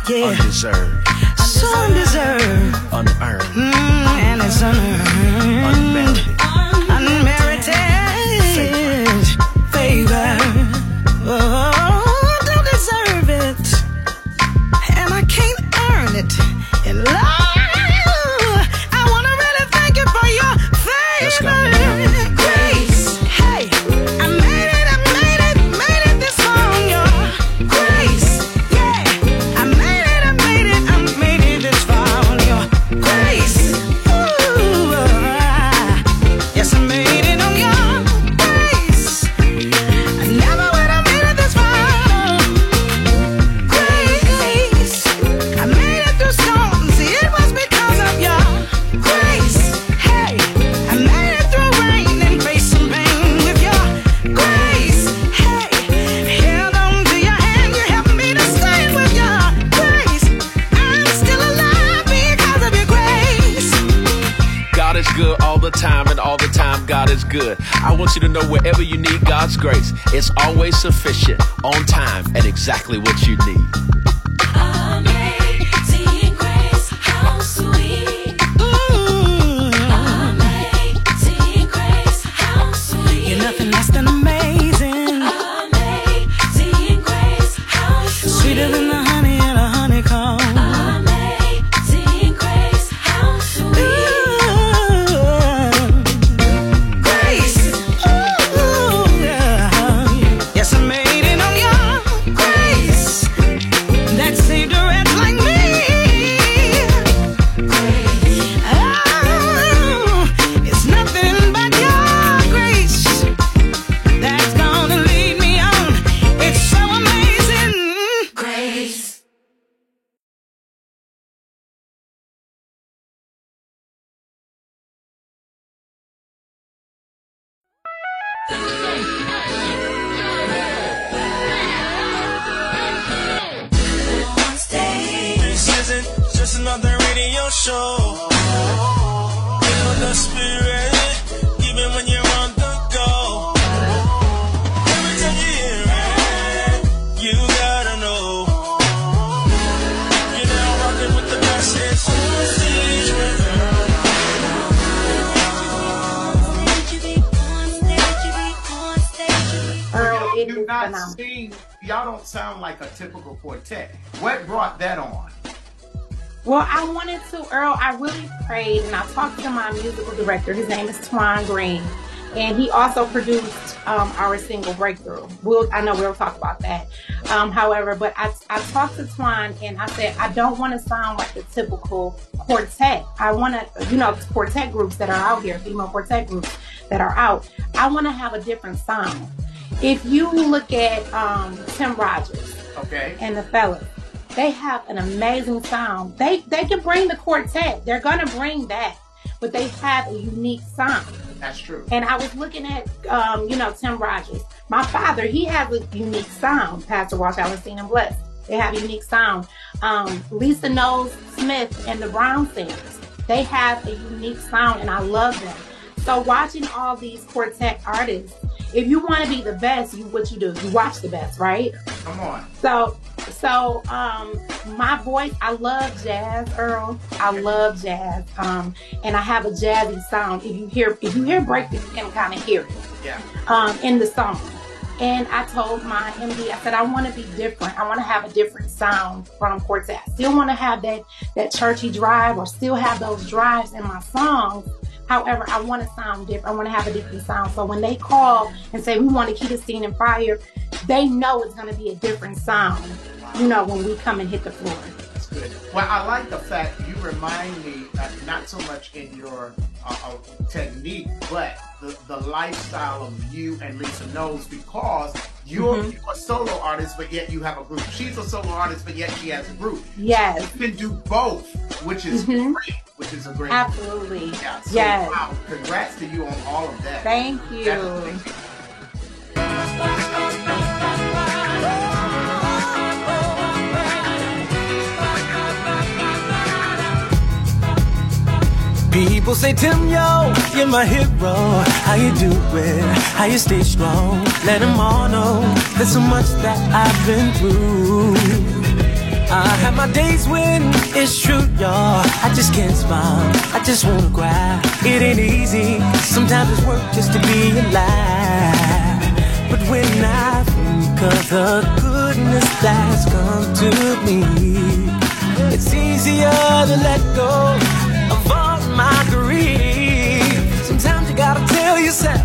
Yeah. Undeserved. So undeserved. Unearned. Mm, and it's unearned. Unmerited. Unmerited. Favor. Oh, don't deserve it. And I can't earn it. And Lord, I want to really thank you for your favor. Grace. Hey, I made it, I made it, made it this long, your grace. Yeah, I made it, I made it, I made it this far on your grace. Ooh, ah, yes, I made it on your grace. I never would have made it this far. Grace. I made it through storms. See, it was because of your grace. Hey, I made it through rain and faced some pain with your grace. Hey, held on to your hand. You helped me to stand with your grace. I'm still alive because of your grace. God is good all the time, and all the time God is good. I want you to know wherever you need God's grace, it's always sufficient, on time, and exactly what you need. Amazing grace, how sweet. Amazing grace, how sweet. You're nothing less than amazing. Amazing grace, how sweet. Sweeter than the honey in a honeycomb. Amazing grace, how sweet. Grace. Ooh, yeah. Yes, I made it on your grace. That saved a wretch like me. Oh, it's nothing but your grace that's gonna lead me on. It's so amazing. Grace. This isn't just another radio show. Feel the spirit, even when you're on the go. Every time you hear it, you gotta know. You're now rocking with the best. It's on stage with Earl, it do is not phenomenal. sing. Y'all don't sound like a typical quartet. What brought that on? Well, I wanted to, Earl, I really prayed and I talked to my musical director. His name is Twan Green. And he also produced um, our single Breakthrough. We'll, I know we'll talk about that. Um, however, but I, I talked to Twan and I said, I don't want to sound like the typical quartet. I want to, you know, quartet groups that are out here, female quartet groups that are out. I want to have a different sound. If you look at um, Tim Rogers Okay. and the fellas, they have an amazing sound. They they can bring the quartet. They're gonna bring that, but they have a unique sound. That's true. And I was looking at, um, you know, Tim Rogers. My father, he has a unique sound. Pastor Walsh, Allenstein and Blessed. They have a unique sound. Um, Lisa Knowles Smith and the Brown Singers. They have a unique sound, and I love them. So watching all these quartet artists, if you want to be the best, you what you do, you watch the best, right? Come on. So, so um, my voice, I love jazz, Earl. I love jazz, um, and I have a jazzy sound. If you hear, if you hear breakthrough, you can kind of hear it Yeah. um, in the song. And I told my M D, I said, I want to be different. I want to have a different sound from quartet. I still want to have that that churchy drive, or still have those drives in my songs. However, I want to sound different. I want to have a different sound. So when they call and say, we want to keep the scene in fire, they know it's going to be a different sound, you know, when we come and hit the floor. That's good. Well, I like the fact you remind me, uh, not so much in your uh, uh, technique, but the, the lifestyle of you and Lisa Knowles, because you're, Mhm. you're a solo artist, but yet you have a group. She's a solo artist, but yet she has a group. Yes. You can do both, which is Mhm. great, which is a great Absolutely. Yeah, so, Yes. wow, congrats to you on all of that. Thank you. That's- People say, Tim, yo, you're my hero. How you do it? How you stay strong? Let them all know there's so much that I've been through. I have my days when it's true, y'all. I just can't smile, I just wanna cry. It ain't easy, sometimes it's work just to be alive. But when I think of the goodness that's come to me, it's easier to let go of all my grief. Sometimes you gotta tell yourself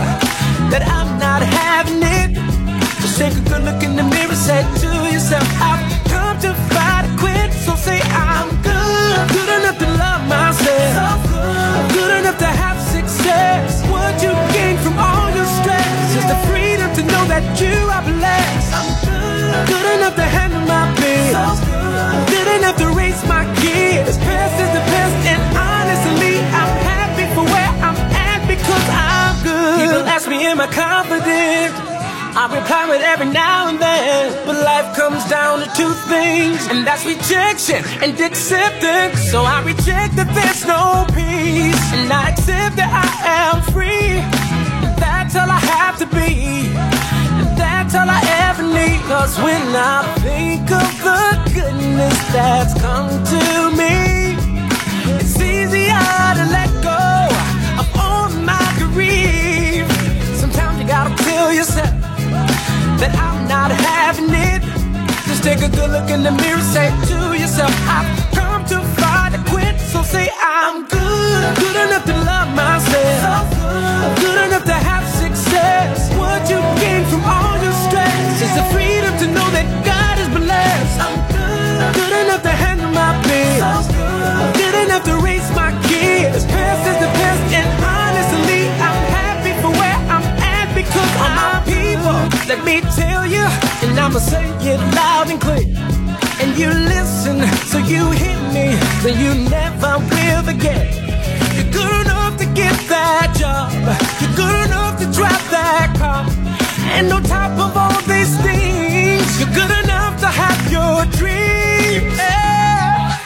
that I'm not having it. Just take a good look in the mirror, say to yourself, I've come to fight or quit. So say I'm good, good enough to love myself, good enough to have success. What you gain from all your stress is the freedom to know that you are blessed. I'm good, good enough to handle my bills, good enough to raise my kids. Past is the past, and honestly, I'm happy for where I'm at because I'm good. People ask me, am I confident? I reply with every now and then, but life comes down to two things, and that's rejection and acceptance. So I reject that there's no peace, and I accept that I am free. And that's all I have to be, and that's all I ever need. Cause when I think of the goodness that's come to me, it's easier to let go of all my grief. Sometimes you gotta tell yourself that I'm not having it. Just take a good look in the mirror, say to yourself, I've come to fight or quit. So say I'm good, good enough to love myself, good enough to have success. What you gain from all your stress is the freedom to know that God is blessed. I'm good, good enough to handle my bills, good enough to raise my kids. Past is the past, and honestly, I'm happy for where I'm at because I'm my people. Let me tell you, and I'ma say it loud and clear, and you listen, so you hear me, so you never will forget. You're good enough to get that job, you're good enough to drive that car, and on top of all these things, you're good enough to have your dreams. Yeah,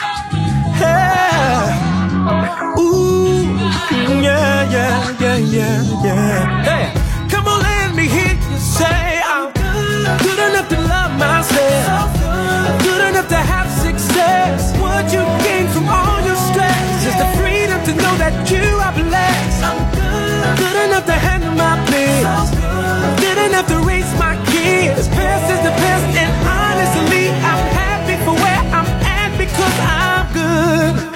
yeah. Ooh, yeah, yeah, yeah, yeah, yeah. Hey, come on, let me hear you say I'm good, good enough to love myself, good enough to have success. What you gain from all your stress is the freedom to know that you are blessed. I'm good, good enough to handle my bills, good enough to raise my kids. Past is the past, and honestly, I'm happy for where I'm at because I'm good.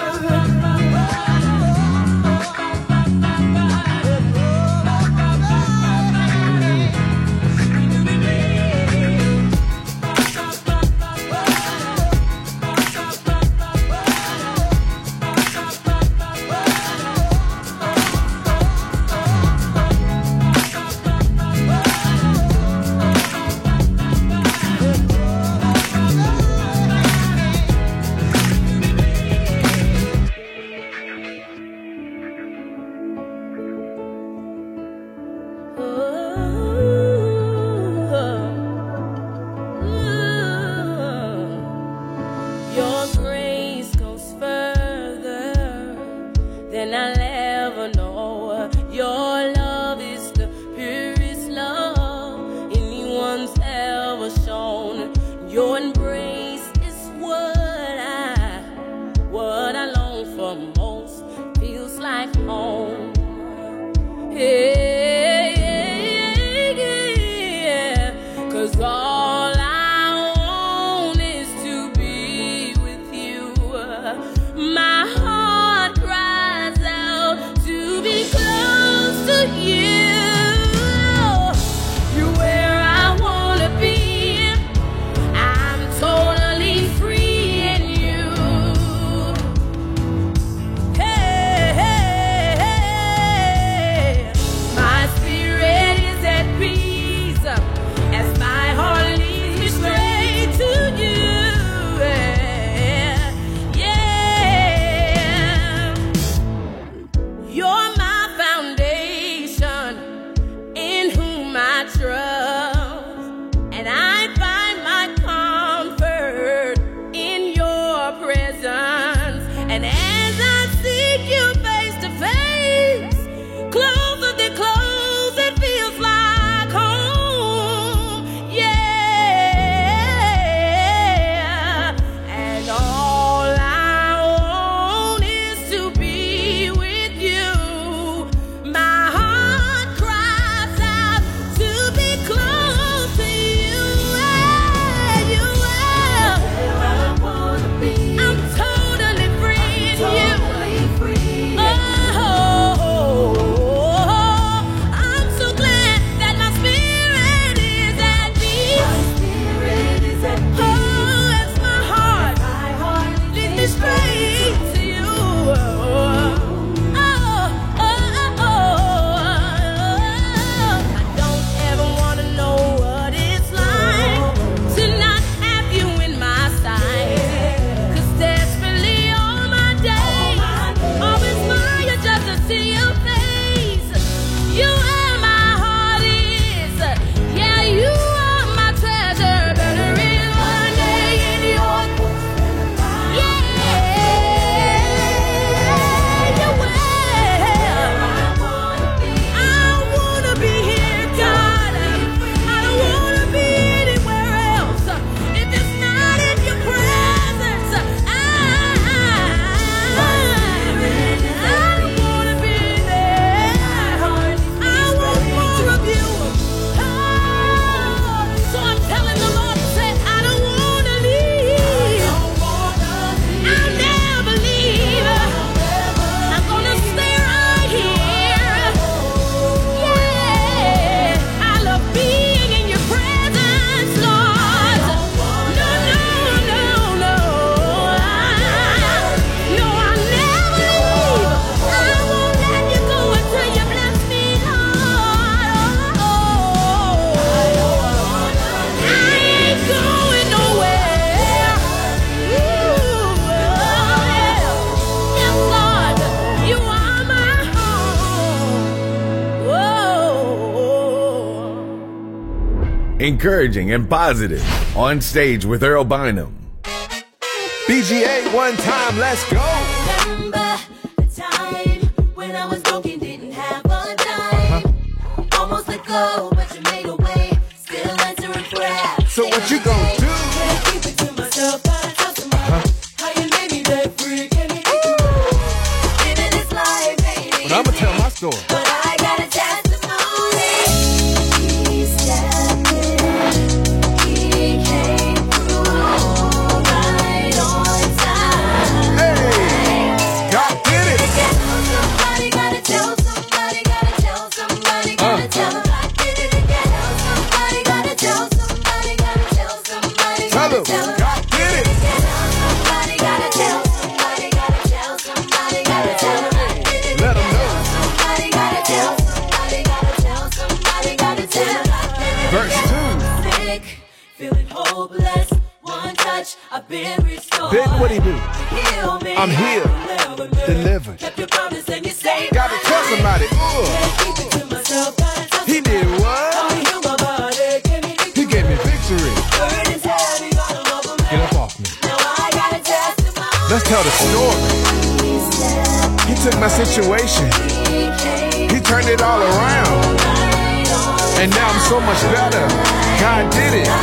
encouraging, and positive. On Stage with Earl Bynum. B G A one time, let's go. Remember the time when I was broken, didn't have a dime. Uh-huh. Almost let go, but you made a way. Still answering prayers. So what you gonna do? Can't keep it to myself, gotta tell somebody uh-huh. how you made me that free. Can you keep it? Living this life, baby. But I'ma tell my story. But I got a testimony. He stepped in, he came through right on time. Hey, God did it. Somebody gotta tell somebody, gotta tell somebody, gotta tell them I did it again. Somebody gotta tell somebody, gotta tell somebody, gotta tell them God did it. Somebody gotta tell somebody, gotta tell somebody, gotta tell them I did it. Let them know. Somebody gotta tell somebody, gotta tell somebody, gotta tell them I did it. Verse two. Sick, feeling hopeless. One touch, I've been restored. Then what he do? Heal me. I'm healed, delivered. Kept your promise and you saved Gotta tell somebody. Ooh. Can't keep it to myself, gotta tell He did what? somebody. Heal my body, give me He gave me victory. burdens heavy, got 'em over me. Get up off me. Now I got a testimony. Let's tell the story. He took my situation. He turned it all around. And now I'm so much better. God did it.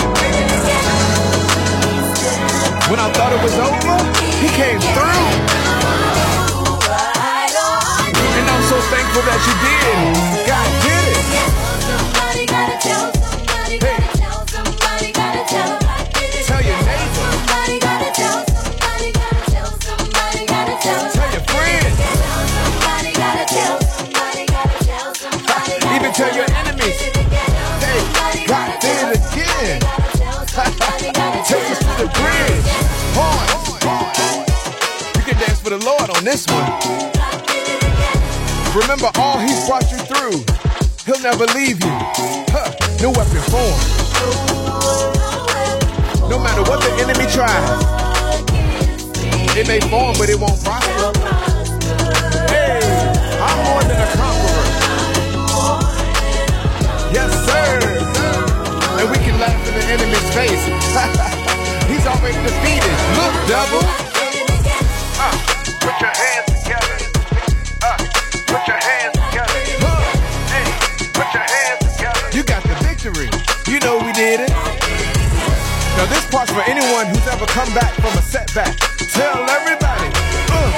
When I thought it was over, he came through. And I'm so thankful that you did. God did it. Somebody gotta tell somebody, gotta tell somebody, gotta tell them I did it. Tell your neighbor. Somebody gotta tell somebody, gotta tell somebody, gotta tell them. Tell your friends. Somebody gotta tell somebody, gotta tell somebody, gotta Even tell your enemies. Hey, God did it again. Take us to the bridge. Horns. You can dance for the Lord on this one. Remember all he's brought you through. He'll never leave you. Huh. No weapon formed. No matter what the enemy tries. It may form, but it won't prosper. Hey, I'm more than a conqueror. Yes, sir. And we can laugh in the enemy's face. He's already defeated. Look, devil. Uh, put your hands together. Uh, put your hands together. Uh, hey, put your hands together. You got the victory. You know we did it. Now this part's for anyone who's ever come back from a setback. Tell everybody. Uh,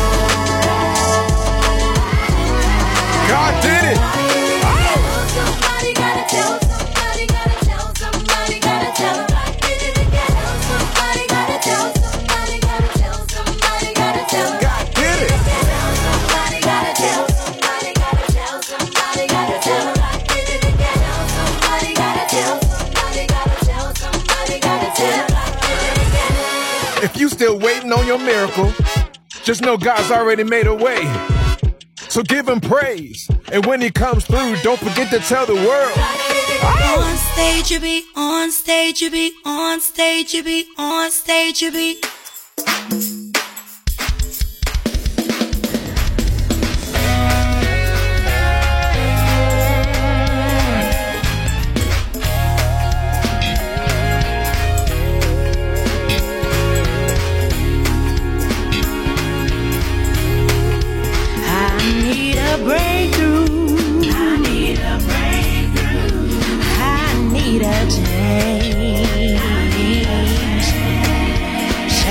God did it. Somebody gotta tell somebody, gotta tell somebody, gotta tell them I did it again. Somebody gotta tell somebody, gotta tell somebody, gotta tell them God did it. Somebody gotta tell somebody, gotta tell somebody, gotta tell them I did it again. Somebody gotta tell somebody, gotta tell somebody, gotta tell them I did it again. If you still waiting on your miracle, just know God's already made a way. So give him praise. And when he comes through, don't forget to tell the world. On stage you be, on stage you be, on stage you be, on stage you be. I need a breakthrough. I need a breakthrough. I need a change.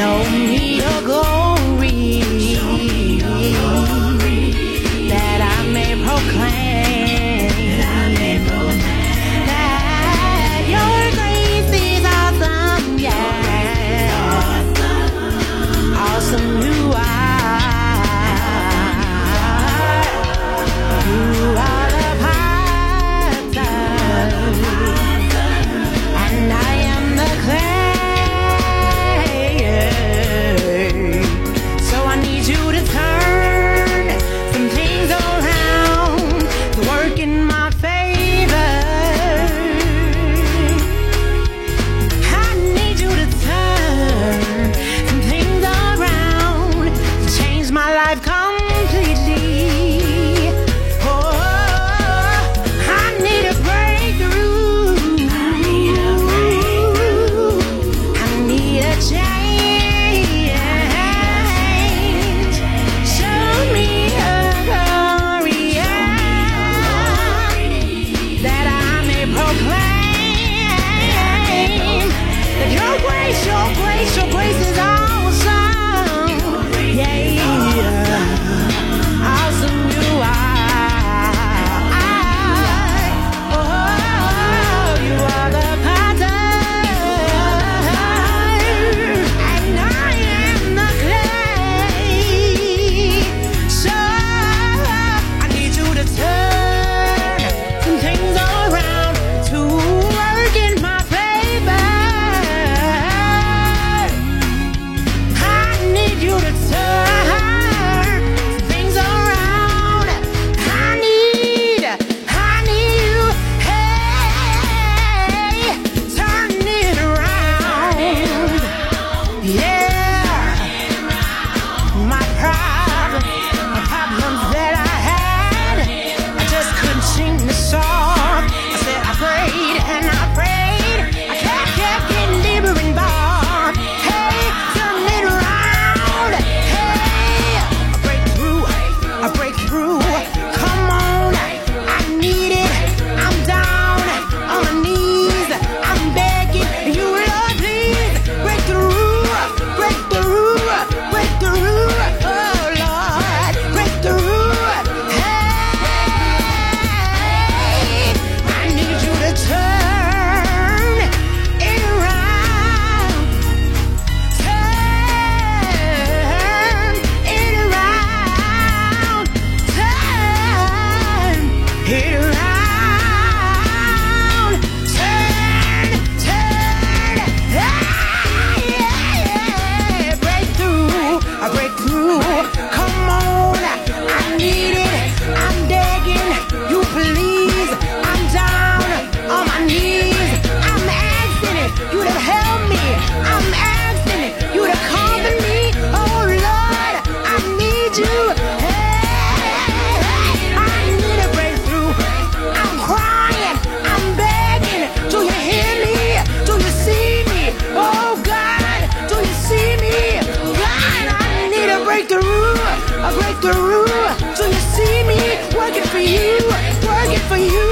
you to turn things around. I need, I need you, hey, turn it around. Yeah, my problem, my problems that I had, I just couldn't seem to solve. I said I prayed and I prayed, I kept, kept getting deeper involved. Hey, turn it around. Hey, a breakthrough, a breakthrough. Come on, I need it. I'm down on my knees. I'm begging you, Lord, please. Breakthrough, breakthrough, breakthrough. Oh Lord, breakthrough. Hey, I need you to turn it around. Turn it around. Turn it around. Turn, turn. Ah, yeah, yeah. Breakthrough, a breakthrough. Come on, I need it. I'm begging you, please. I'm down on my knees. I'm asking it, you to help me. I'm asking it, you to comfort me. Oh Lord, I need you. Hey, I need a breakthrough. I'm crying, I'm begging. Do you hear me? Do you see me? Oh God, do you see me? God, I need a breakthrough, a breakthrough. Do you see me? Working for you, working for you.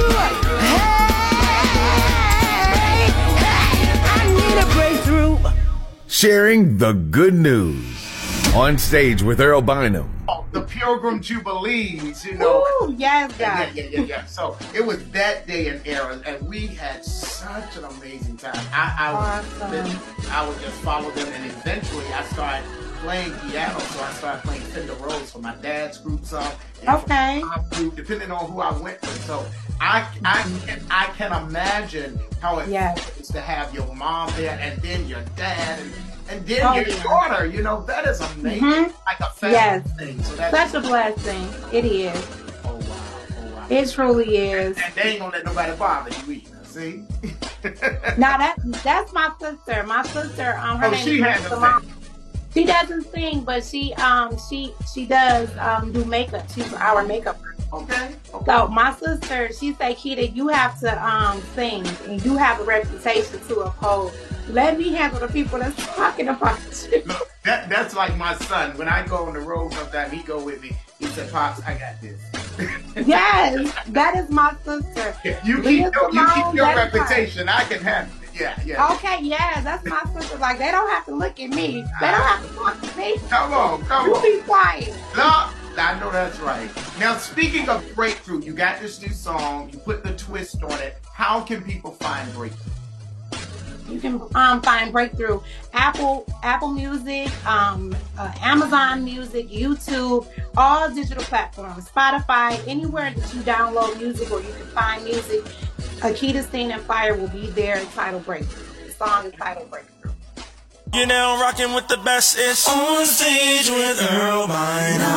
Hey, hey, I need a breakthrough. Sharing the good news. On Stage with Earl Bynum. The Pilgrim Jubilees, you know. Ooh, yes, Yeah, God. yeah, yeah, yeah. So it was that day and era, and we had such an amazing time. I, I, Awesome. would, I would just follow them, and eventually I started playing piano, so I started playing Fender Rhodes for my dad's group song. and for Okay. my group, depending on who I went with. So I, I, can, I can imagine how it Yes. feels to have your mom there, and then your dad, and, and then Oh, your yeah. daughter. You know, that is amazing. Mhm. Like a family Yes. thing. So that's Such a blessing. It is. Oh wow, oh wow. It truly is. And they ain't gonna let nobody bother you either. See? Now that that's my sister. My sister, um, her Oh, name she is has a Salon. She doesn't sing, but she um she she does um do makeup. She's our makeup artist. Okay. okay. So my sister, she say, Keita, you have to um sing, and you have a reputation to uphold. Let me handle the people that's talking about you. Look, that that's like my son. When I go on the road sometime, he go with me. He said, "Pops, I got this." Yes, that is my sister. You keep Leah your, you keep Simone, your that's her. reputation. I can handle it. Yeah, yeah. Okay, yeah, that's my sister. Like, they don't have to look at me. They don't have to talk to me. Come on, come You on. be quiet. No, I know that's right. Now, speaking of breakthrough, you got this new song. You put the twist on it. How can people find breakthrough? You can um, find Breakthrough Apple, Apple Music, um, uh, Amazon Music, YouTube, all digital platforms, Spotify, anywhere that you download music or you can find music. Akita Steen and Fire will be there entitled Breakthrough. The song is titled Breakthrough. You're now rocking with the best. It's On Stage with Earl Bynum.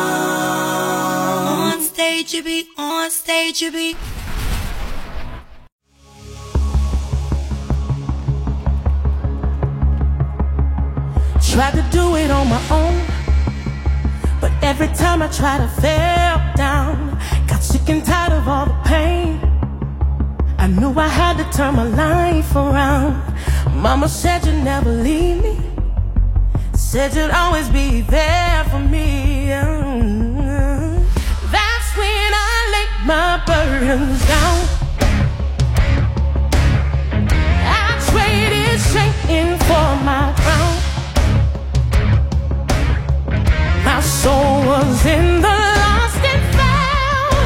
On stage you be, on stage you be. Tried to do it on my own, but every time I try to fell down. Got sick and tired of all the pain. I knew I had to turn my life around. Mama said you'd never leave me, said you'd always be there for me. That's when I laid my burdens down. I traded shame for my crown. My soul was in the lost and found,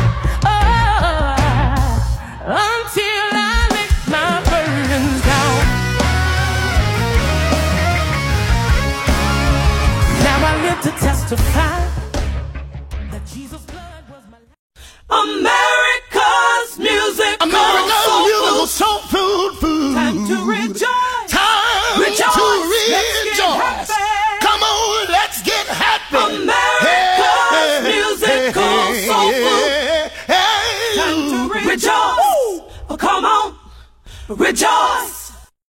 oh, until I let my burdens down. Now I live to testify that Jesus' blood was my life. America's music, America's musical soul food, food. Time to rejoice. Time Rejoice. to Let's get rejoice. happy. Come on, let's Rejoice!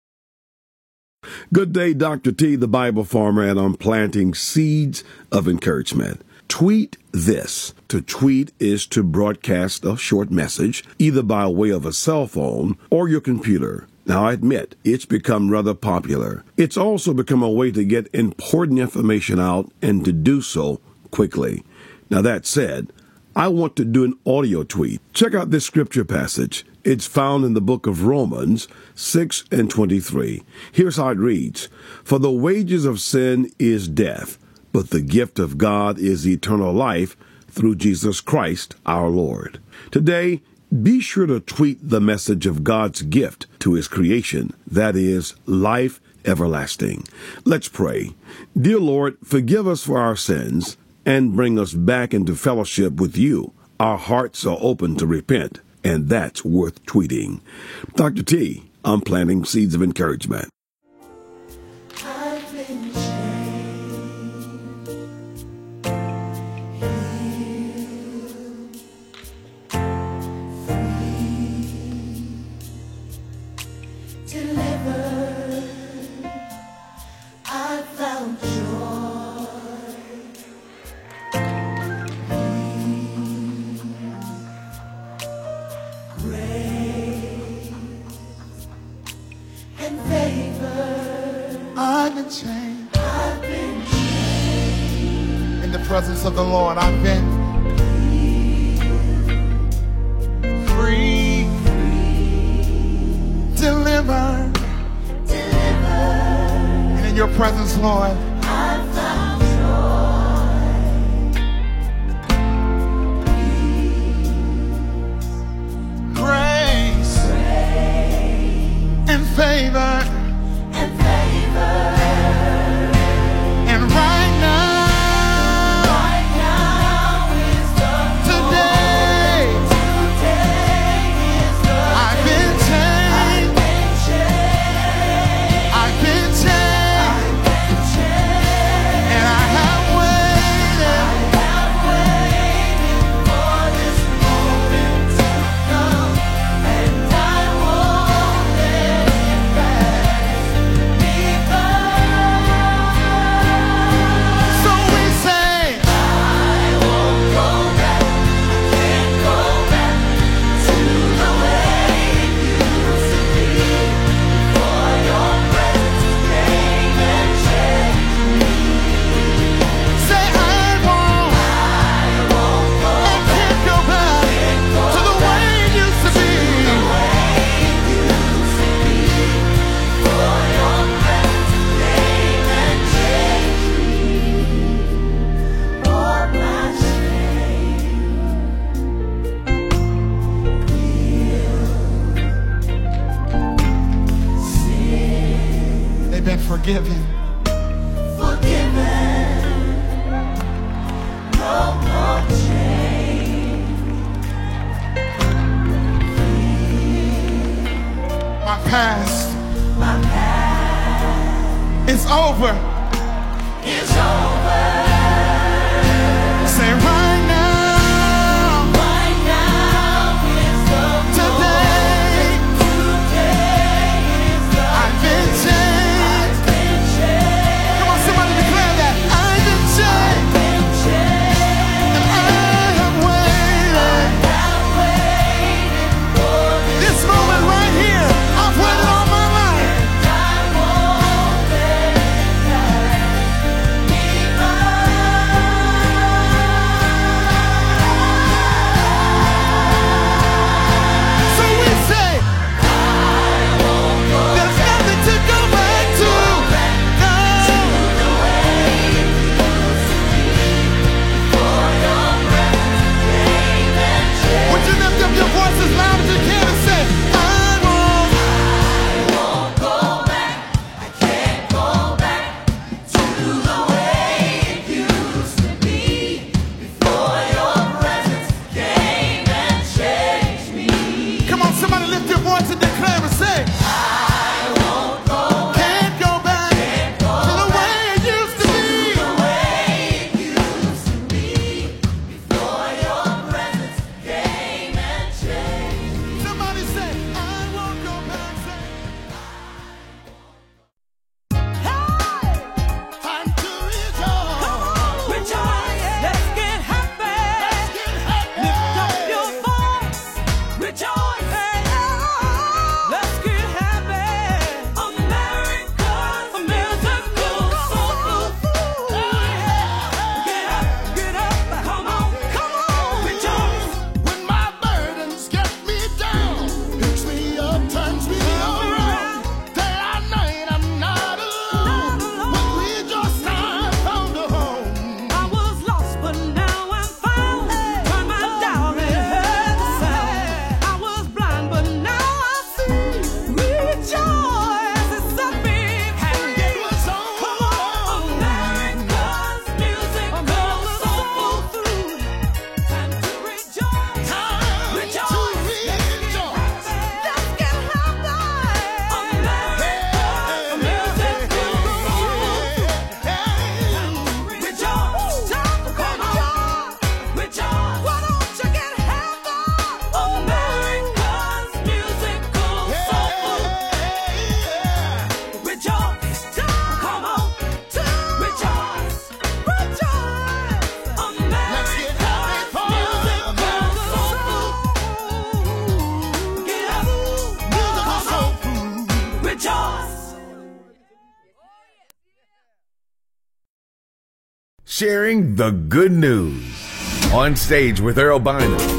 Good day, Doctor T, the Bible farmer, and I'm planting seeds of encouragement. Tweet this. To tweet is to broadcast a short message, either by way of a cell phone or your computer. Now, I admit, it's become rather popular. It's also become a way to get important information out and to do so quickly. Now, that said, I want to do an audio tweet. Check out this scripture passage. It's found in the book of Romans six and twenty-three. Here's how it reads. For the wages of sin is death, but the gift of God is eternal life through Jesus Christ our Lord. Today, be sure to tweet the message of God's gift to his creation, that is, life everlasting. Let's pray. Dear Lord, forgive us for our sins and bring us back into fellowship with you. Our hearts are open to repent, and that's worth tweeting. Doctor T, I'm planting seeds of encouragement. I've been delivered, I found joy, grace and favor. I've been changed. I've been changed. In the presence of the Lord, I've been free, delivered, delivered. And in your presence, Lord, I found joy, grace, grace and favor. and favor. And right now, Right now is the today, today is the I've been changed. I've been changed. And I have waited. for this moment to come, and I won't let it pass me by. So we say, I won't go back, I can't go back to the way it used to be. For your presence came and changed me. say I won't, I won't go I can't go back to the way it used to be. the way it used to be. For your presence came and changed me. For my shame, They've been forgiven. forgiven, no more shame. My past My past is over. is over. Say right now, Right now is the today, today is the I've been changed. been changed. Come on, somebody declare that. I've been changed. Been changed. And I have waited. Have waited for This moment right here, I've waited all my life. I won't let it pass sharing the good news. On Stage with Earl Bynum.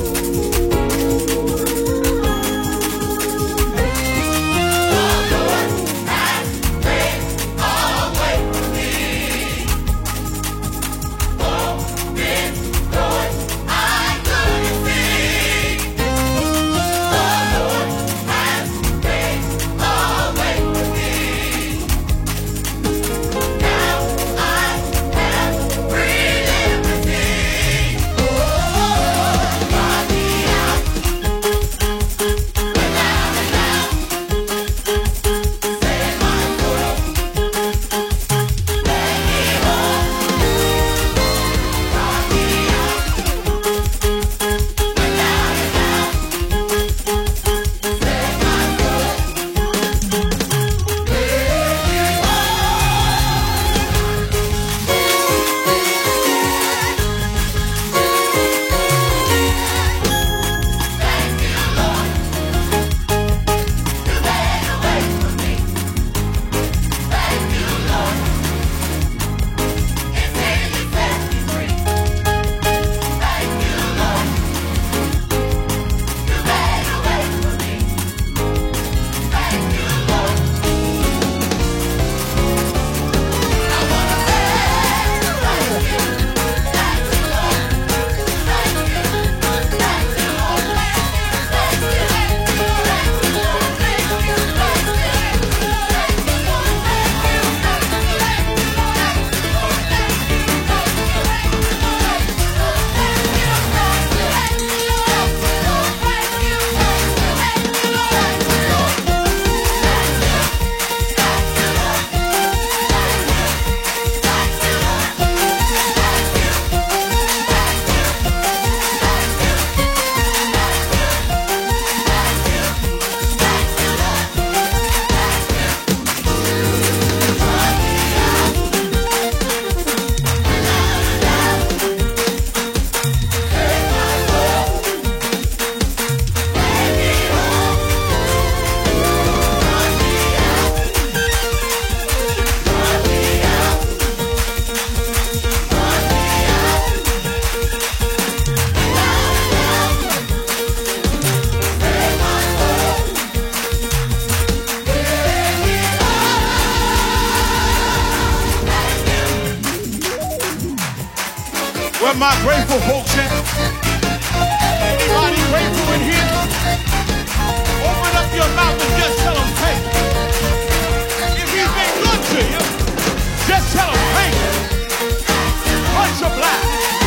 Where my grateful folks at? Anybody grateful in here? Open up your mouth and just tell them thank you. If he's been good to you, just tell him thank you. Punch a black.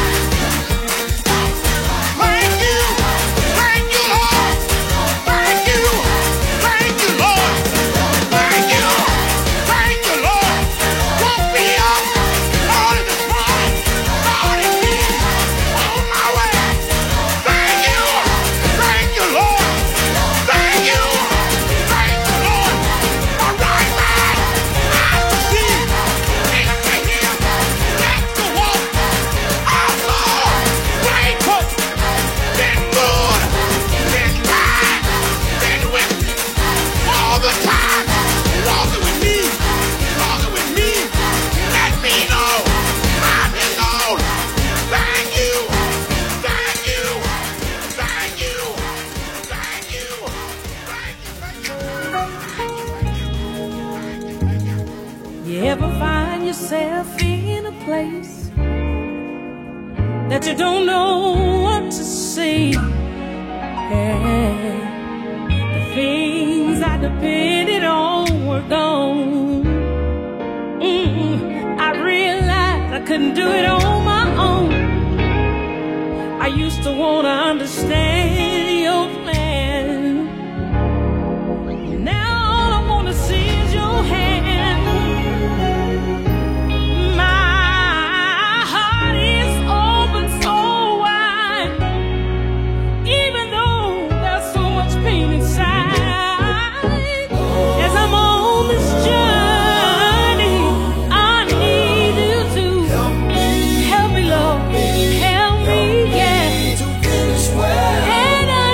Thank you. Thank you, Lord. Thank you. Thank you, Lord. Thank you. Thank you, Lord. Woke me up. Lord, in this morning. Lord, in me. On my way. Thank you. Thank you, Lord. Thank you. Thank you, Lord. All right, man. I see. Next to him. Next to walk. I'm Lord. Grateful. Been good. Been kind. Been with me. All the time. Walking with me. Walking with me. Let me know. I'm his own. Thank you. Thank you. Thank you. Thank you. You ever find yourself in a place that you don't know what to say? Yeah. The things I depended on were gone. Mm, I realized I couldn't do it on my own. I used to want to understand your plan. Now all I want to see is your hand. My heart is open so wide, even though there's so much pain inside. As I'm on this journey, I need you to help me, Lord, help me, yeah. And I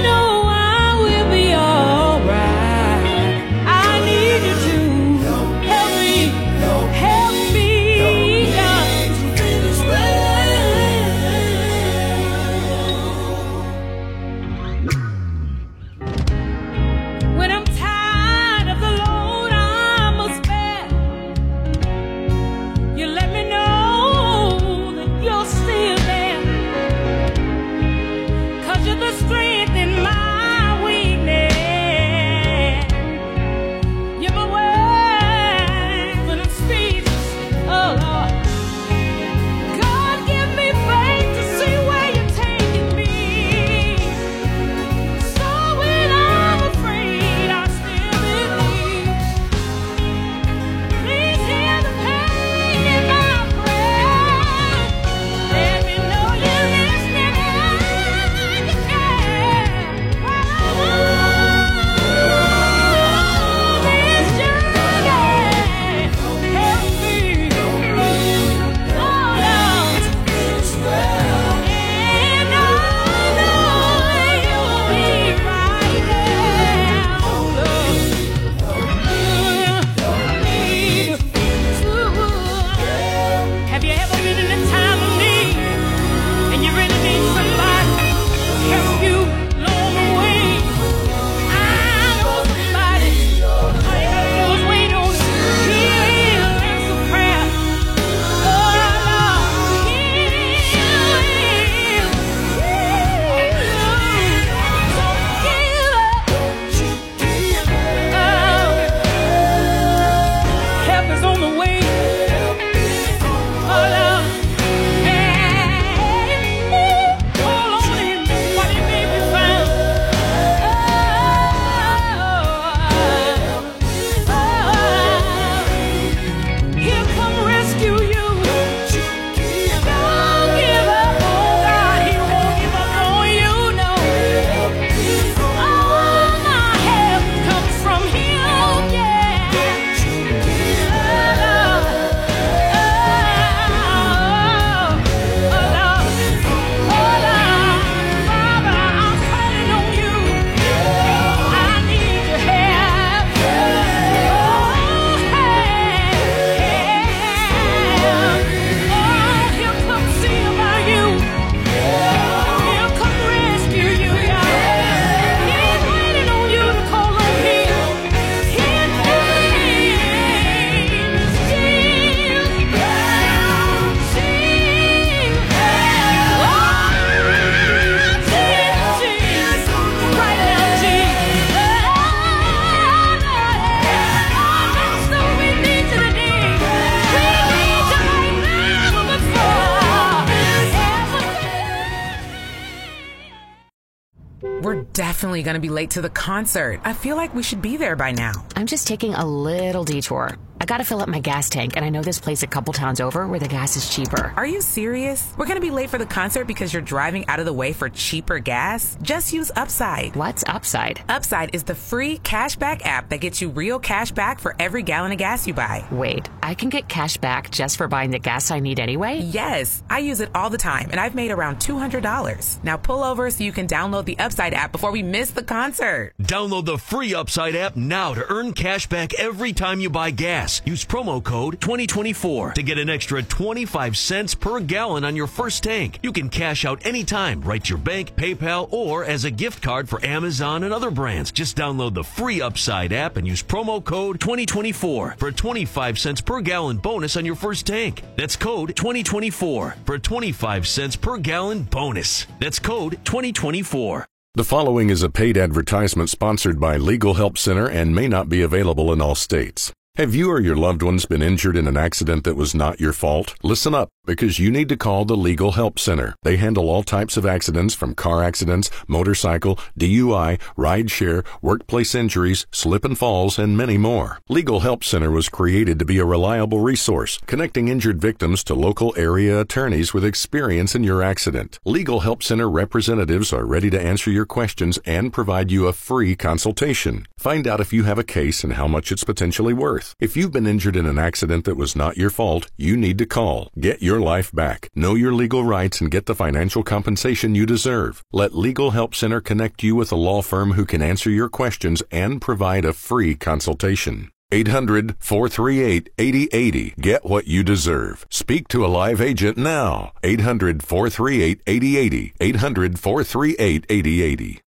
We're definitely going to be late to the concert. I feel like we should be there by now. I'm just taking a little detour. I gotta fill up my gas tank, and I know this place a couple towns over where the gas is cheaper. Are you serious? We're gonna be late for the concert because you're driving out of the way for cheaper gas? Just use Upside. What's Upside? Upside is the free cashback app that gets you real cash back for every gallon of gas you buy. Wait, I can get cash back just for buying the gas I need anyway? Yes, I use it all the time, and I've made around two hundred dollars. Now pull over so you can download the Upside app before we miss the concert. Download the free Upside app now to earn cash back every time you buy gas. Use promo code twenty twenty-four to get an extra twenty-five cents per gallon on your first tank. You can cash out anytime right to your bank, PayPal, or as a gift card for Amazon and other brands. Just download the free Upside app and use promo code twenty twenty-four for a twenty-five cents per gallon bonus on your first tank. That's code twenty twenty-four for a twenty-five cents per gallon bonus. That's code twenty twenty-four. The following is a paid advertisement sponsored by Legal Help Center and may not be available in all states. Have you or your loved ones been injured in an accident that was not your fault? Listen up, because you need to call the Legal Help Center. They handle all types of accidents, from car accidents, motorcycle, D U I, ride share, workplace injuries, slip and falls, and many more. Legal Help Center was created to be a reliable resource, connecting injured victims to local area attorneys with experience in your accident. Legal Help Center representatives are ready to answer your questions and provide you a free consultation. Find out if you have a case and how much it's potentially worth. If you've been injured in an accident that was not your fault, you need to call. Get your life back. Know your legal rights and get the financial compensation you deserve. Let Legal Help Center connect you with a law firm who can answer your questions and provide a free consultation. eight hundred, four three eight, eight oh eight oh. Get what you deserve. Speak to a live agent now. eight hundred, four three eight, eight oh eight oh. eight hundred, four three eight, eight oh eight oh.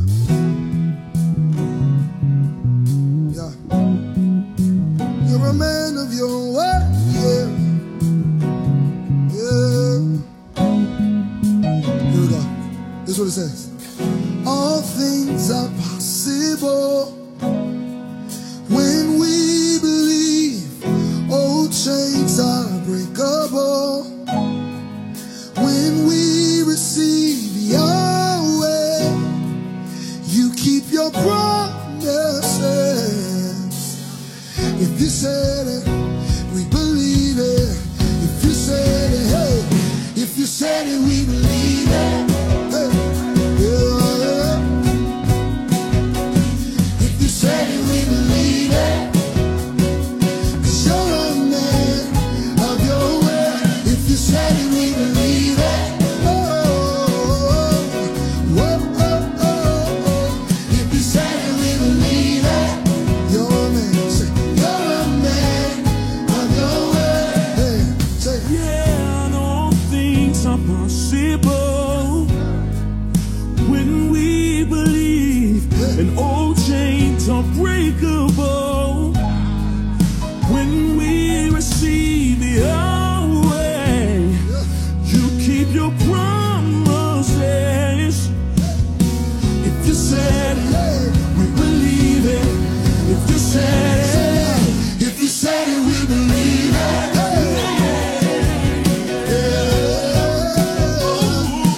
You're a man of your word, yeah, yeah. Here we go. This is what it says. All things are possible when we believe. Old chains are breakable when we receive your way. You keep your promises. If you said it, we believe it. If you said it, hey. If you said it, we believe it. Hey. Yeah, yeah. If you said it, we believe it. 'Cause you're a man of your word. If you said it, we believe it. Oh, oh, oh, oh, oh. If you said it, we believe it. You're a man. Say, yeah, all things are possible when we believe, and old chains are breakable when we receive your way. You keep your promises. If you said it, we believe it. If you said it, if you said it, we believe it.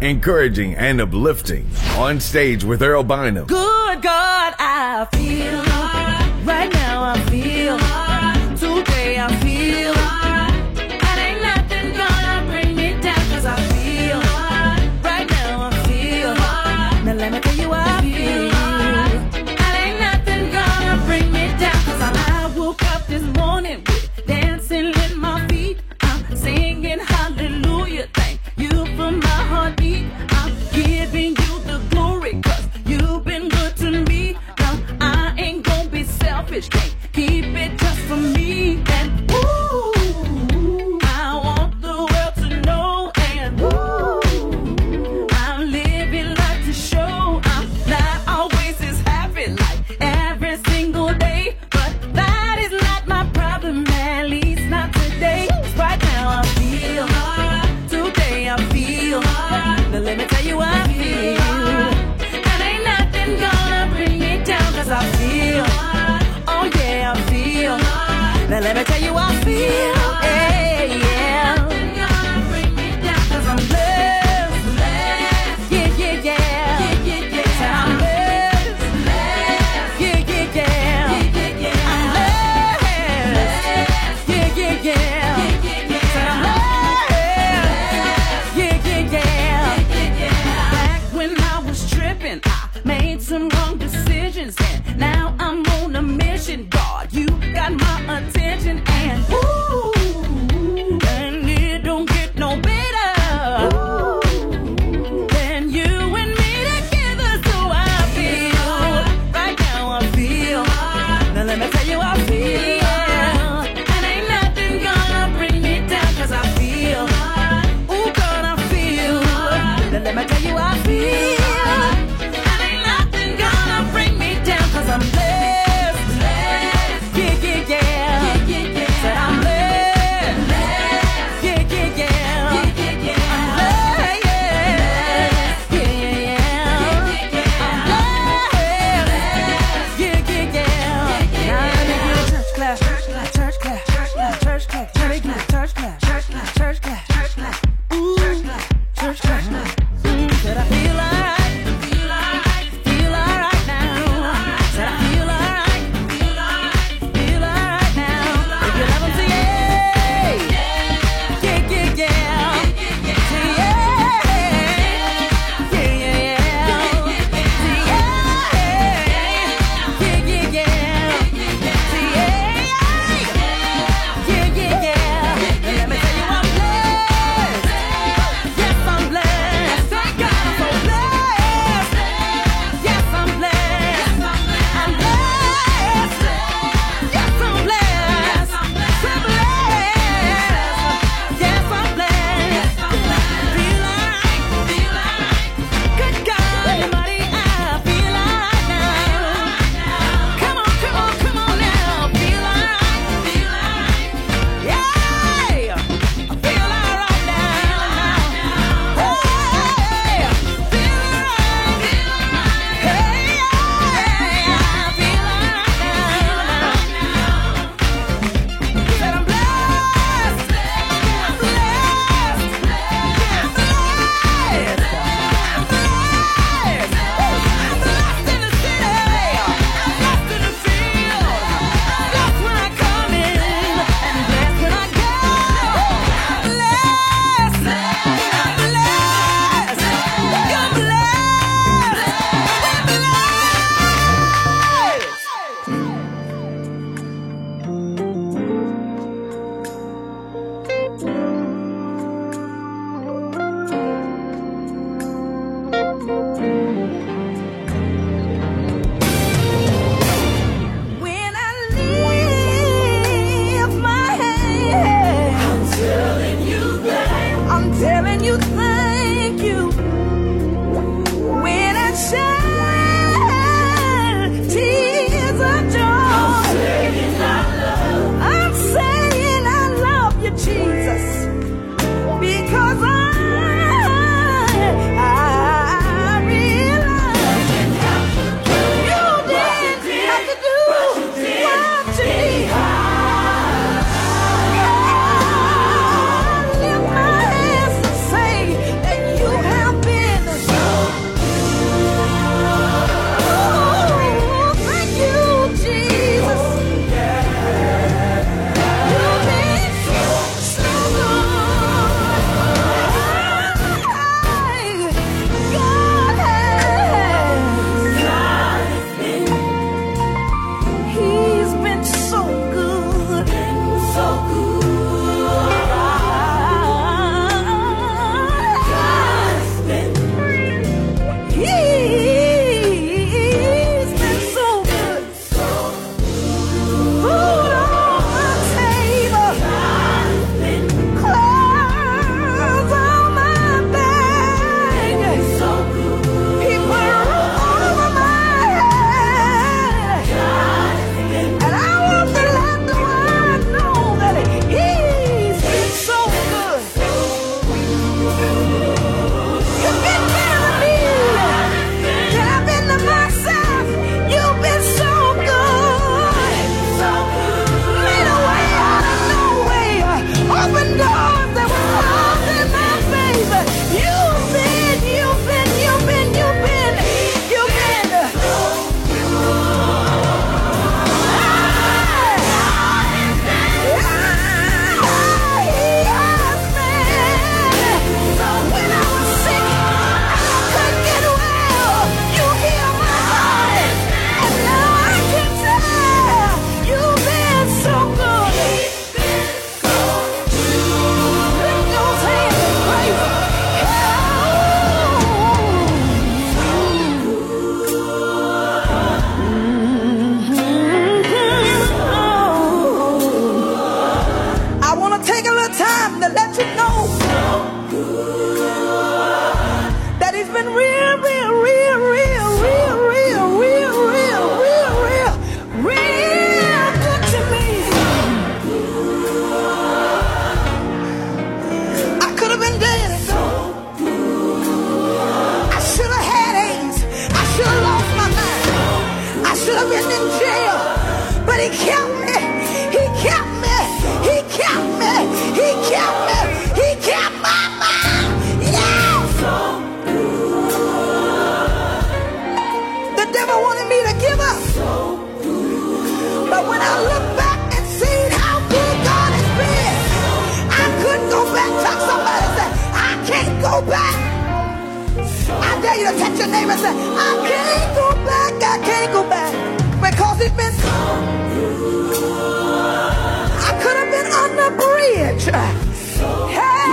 encouraging, and uplifting. On Stage with Earl Bynum. Good God, I feel right now. I feel today. I feel and ain't nothing gonna bring me down. 'Cause I feel right now. I feel. Now let me tell you, I feel and ain't nothing gonna bring me down. 'Cause I woke up this morning with dancing in my feet. I'm singing hallelujah. Thank you for my heartbeat. I'm giving you the glory 'cause you've been good to me. Now I ain't gonna be selfish. Can't keep it go back. I dare you to touch your neighbor and say, I can't go back, I can't go back. Because it's been so. I could have been on the bridge. Hey,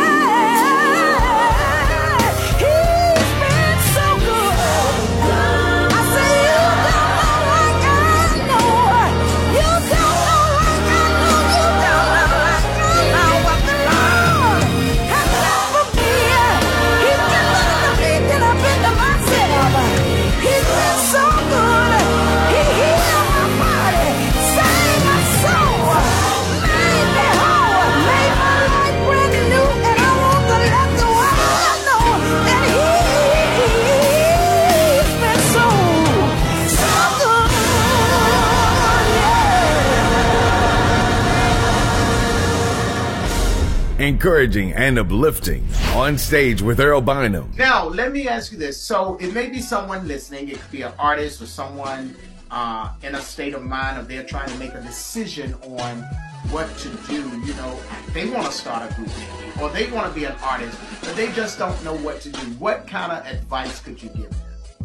he's been so good. I say you don't know like I know. You don't know like I know. You don't know like I know what the Lord has done for me. He's been better to me than I've been to myself. He's been so good. He healed my body, saved my soul, made me whole, made my life brand new, and I want to let the world know that he's been so, so good. Encouraging and uplifting on stage with Earl Bynum. Now, let me ask you this. So it may be someone listening. It could be an artist or someone uh, in a state of mind of they're trying to make a decision on what to do. You know, they want to start a group maybe, or they want to be an artist, but they just don't know what to do. What kind of advice could you give them?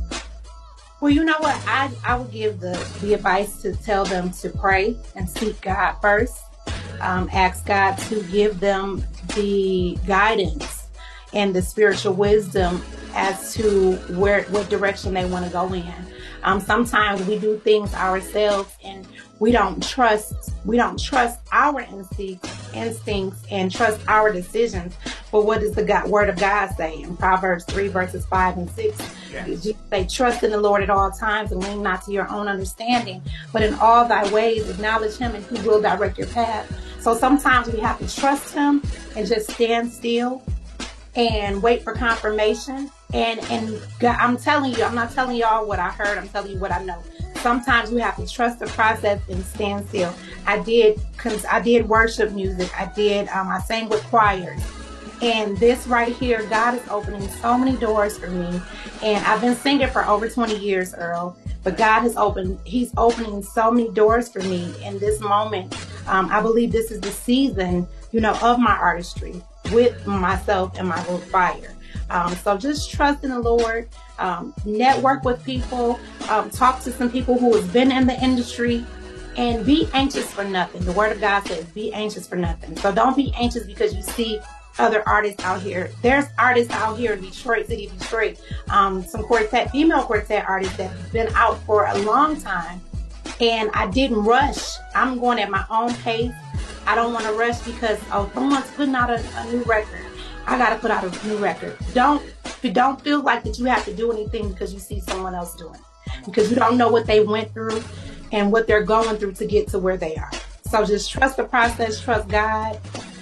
Well, you know what? I, I would give the, the advice to tell them to pray and seek God first. Um, ask God to give them the guidance and the spiritual wisdom as to where what direction they want to go in. Um, sometimes we do things ourselves and we don't trust we don't trust our instincts, instincts and trust our decisions. But what does the God, word of God say in Proverbs three verses five and six? Yes. They trust in the Lord at all times and lean not to your own understanding, but in all thy ways acknowledge him and he will direct your path. So sometimes we have to trust him and just stand still and wait for confirmation. And and God, I'm telling you, I'm not telling y'all what I heard. I'm telling you what I know. Sometimes we have to trust the process and stand still. I did, I did worship music. I did, um, I sang with choirs. And this right here, God is opening so many doors for me. And I've been singing for over twenty years, Earl. But God has opened, he's opening so many doors for me in this moment. Um, I believe this is the season, you know, of my artistry with myself and my group Fire. Um, so just trust in the Lord, um, network with people, um, talk to some people who have been in the industry, and be anxious for nothing. The word of God says, be anxious for nothing. So don't be anxious because you see other artists out here. There's artists out here in Detroit, city of Detroit, um, some quartet, female quartet artists that have been out for a long time. And I didn't rush. I'm going at my own pace. I don't want to rush because, oh, someone's putting out a, a new record. I got to put out a new record. Don't, don't feel like that you have to do anything because you see someone else doing it. Because you don't know what they went through and what they're going through to get to where they are. So just trust the process, trust God,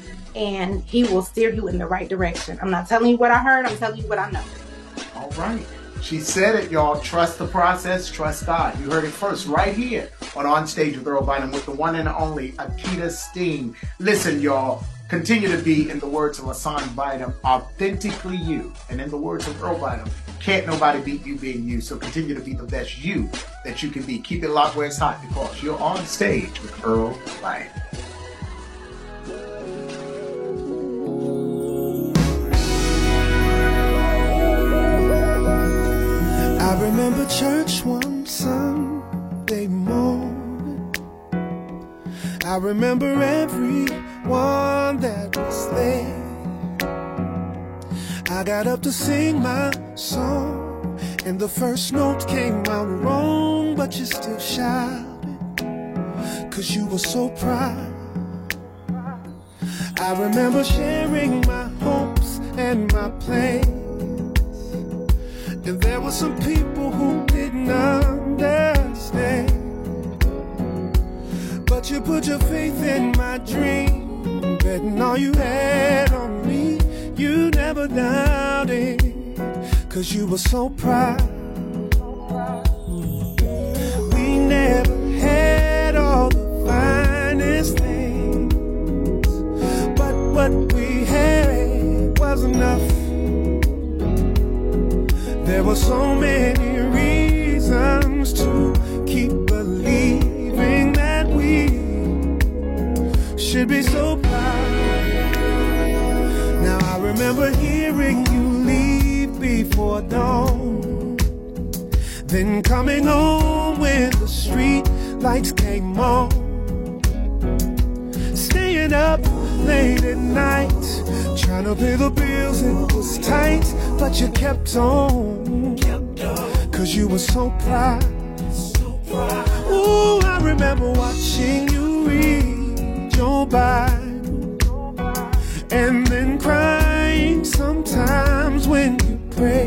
and he will steer you in the right direction. I'm not telling you what I heard. I'm telling you what I know. All right. She said it, y'all. Trust the process. Trust God. You heard it first right here on On Stage with Earl Bynum with the one and only Akita Steen. Listen, y'all. Continue to be, in the words of Hassan Bynum, authentically you. And in the words of Earl Bynum, can't nobody beat you being you. So continue to be the best you that you can be. Keep it locked where it's hot because you're on stage with Earl Bynum. I remember church one Sunday morning. I remember everyone that was there. I got up to sing my song, and the first note came out wrong, but you still shouted, 'cause you were so proud. I remember sharing my hopes and my plans, and there were some people who didn't understand. But you put your faith in my dream, betting all you had on me. You never doubted, 'cause you were so proud. We never had all the finest things, but what we had was enough. There were so many reasons to keep believing that we should be so proud. Now I remember hearing you leave before dawn. Then coming home when the street lights came on. Staying up late at night, trying to pay the bills, it was tight. But you kept on, cause you were so proud. Ooh, I remember watching you read your Bible, and then crying sometimes when you pray.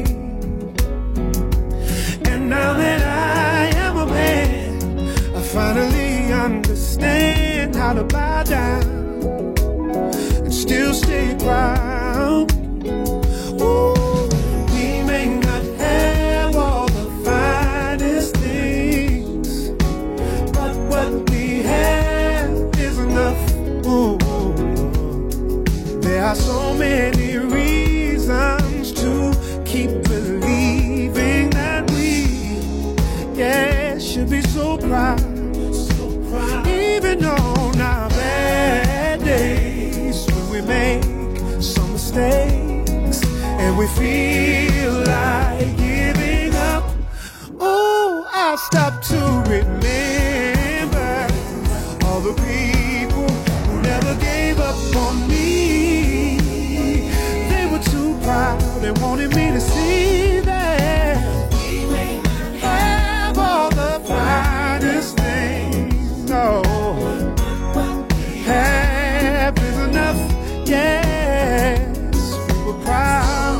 And now that I am a man, I finally understand how to bow down and still stay proud. Ooh, we may not have all the finest things, but what we have is enough. Ooh, there are so many reasons to keep believing that we, yeah, should be so proud. Even on our bad days, when we make some mistakes and we feel like giving up, oh, I stop to remember all the people who never gave up on me. They were too proud, they wanted me to see that we may not have all the finest things. No, half is enough. Yes, we were proud.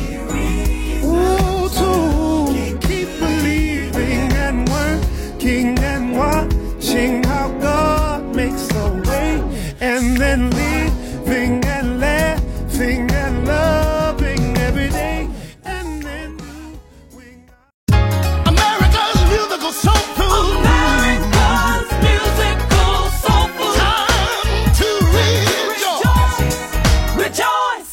Ooh, to keep believing and working and watching how God makes a way, and then living and laughing and loving every day. And then America's musical soul food. America's musical soul food. Time to rejoice. Rejoice.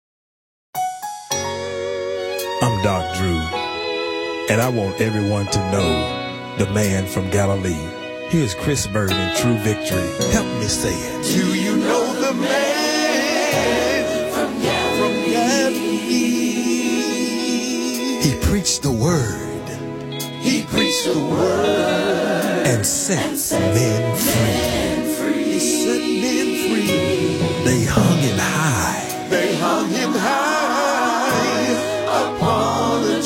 I'm Doc Drew, and I want everyone to know the man from Galilee. Here's Chris Bird in True Victory. Help me say it. Do you know the man from Galilee? He preached the word He preached the word and set men free. He set men free. They hung him high. They hung him high upon a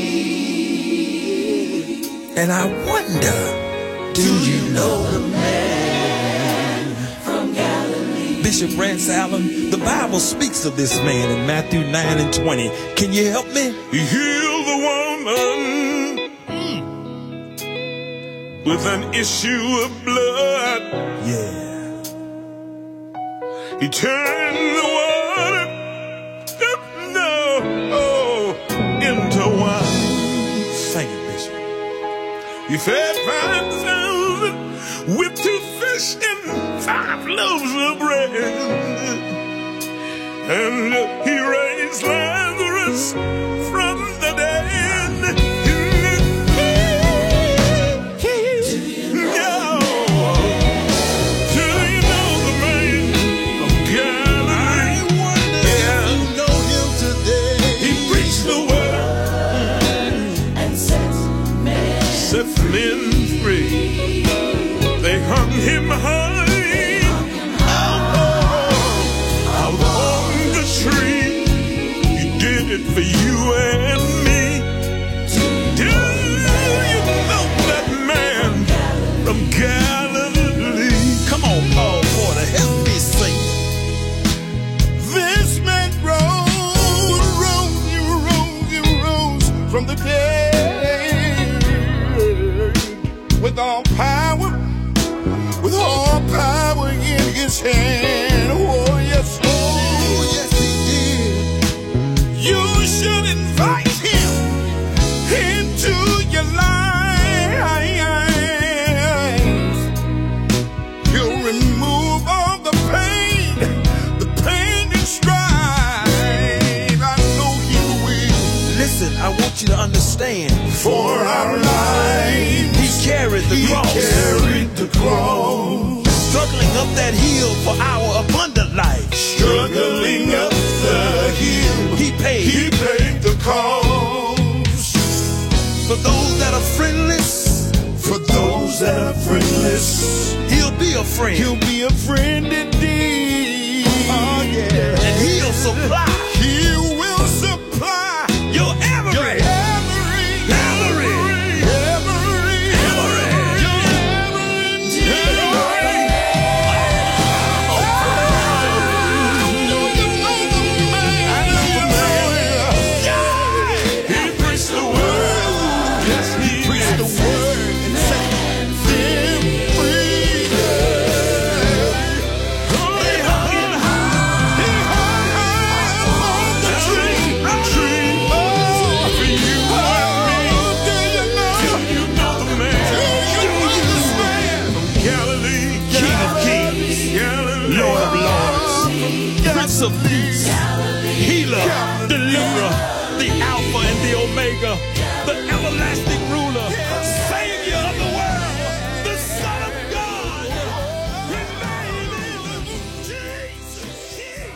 tree. And I wonder, do you know the man from Galilee? Bishop Rance Allen, the Bible speaks of this man in Matthew nine and twenty. Can you help me? He healed the woman with an issue of blood. Yeah. He turned the water, no, oh, into wine. Sing it, Bishop. He fed five thousand with two fish and five loaves of bread. And he raised Lazarus from the dead. Set men free. They hung him high out on the tree. He did it for you and me. Do you know that man from Galilee? Come on, Paul Porter, help me sing. This man rose, rose, you rose, you rose from the dead. With all power, with all power in his hand. Oh, yes, oh, yes, he did. You should invite him into your life. He'll remove all the pain, the pain and strife. I know he will. Listen, I want you to understand. For our life. Carried the he cross. carried the cross. Struggling up that hill for our abundant life. Struggling up the hill. He paid. He paid the cost. For those that are friendless, for those that are friendless, he'll be a friend. He'll be a friend indeed. Oh yeah. And he'll supply. He will supply your every, your every, every, every, every, your every need. Of peace, healer, deliverer, the Alpha and the Omega, the everlasting ruler, Savior of the world, the Son of God. His name is Jesus.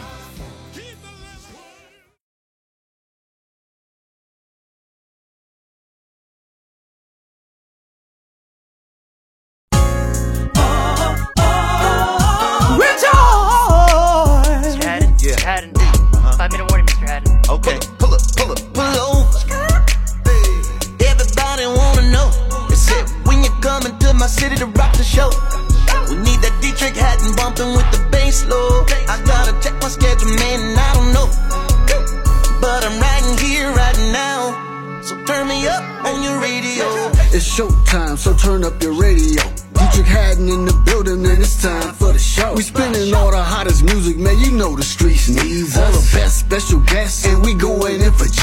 Mister Haddon, uh-huh. Five minute warning, Mister Haddon. Okay. Pull up, pull up, pull over. Everybody wanna know. They said when you coming to my city to rock the show. We need that D-Trick Haddon bumping with the bass low. I gotta check my schedule, man, and I don't know. But I'm riding here right now. So turn me up on your radio. It's showtime, so turn up your radio. D-Trick Haddon in the building and it's time for the show. We spinning all the hottest music, man, you know the streets needs all the best special guests, and we going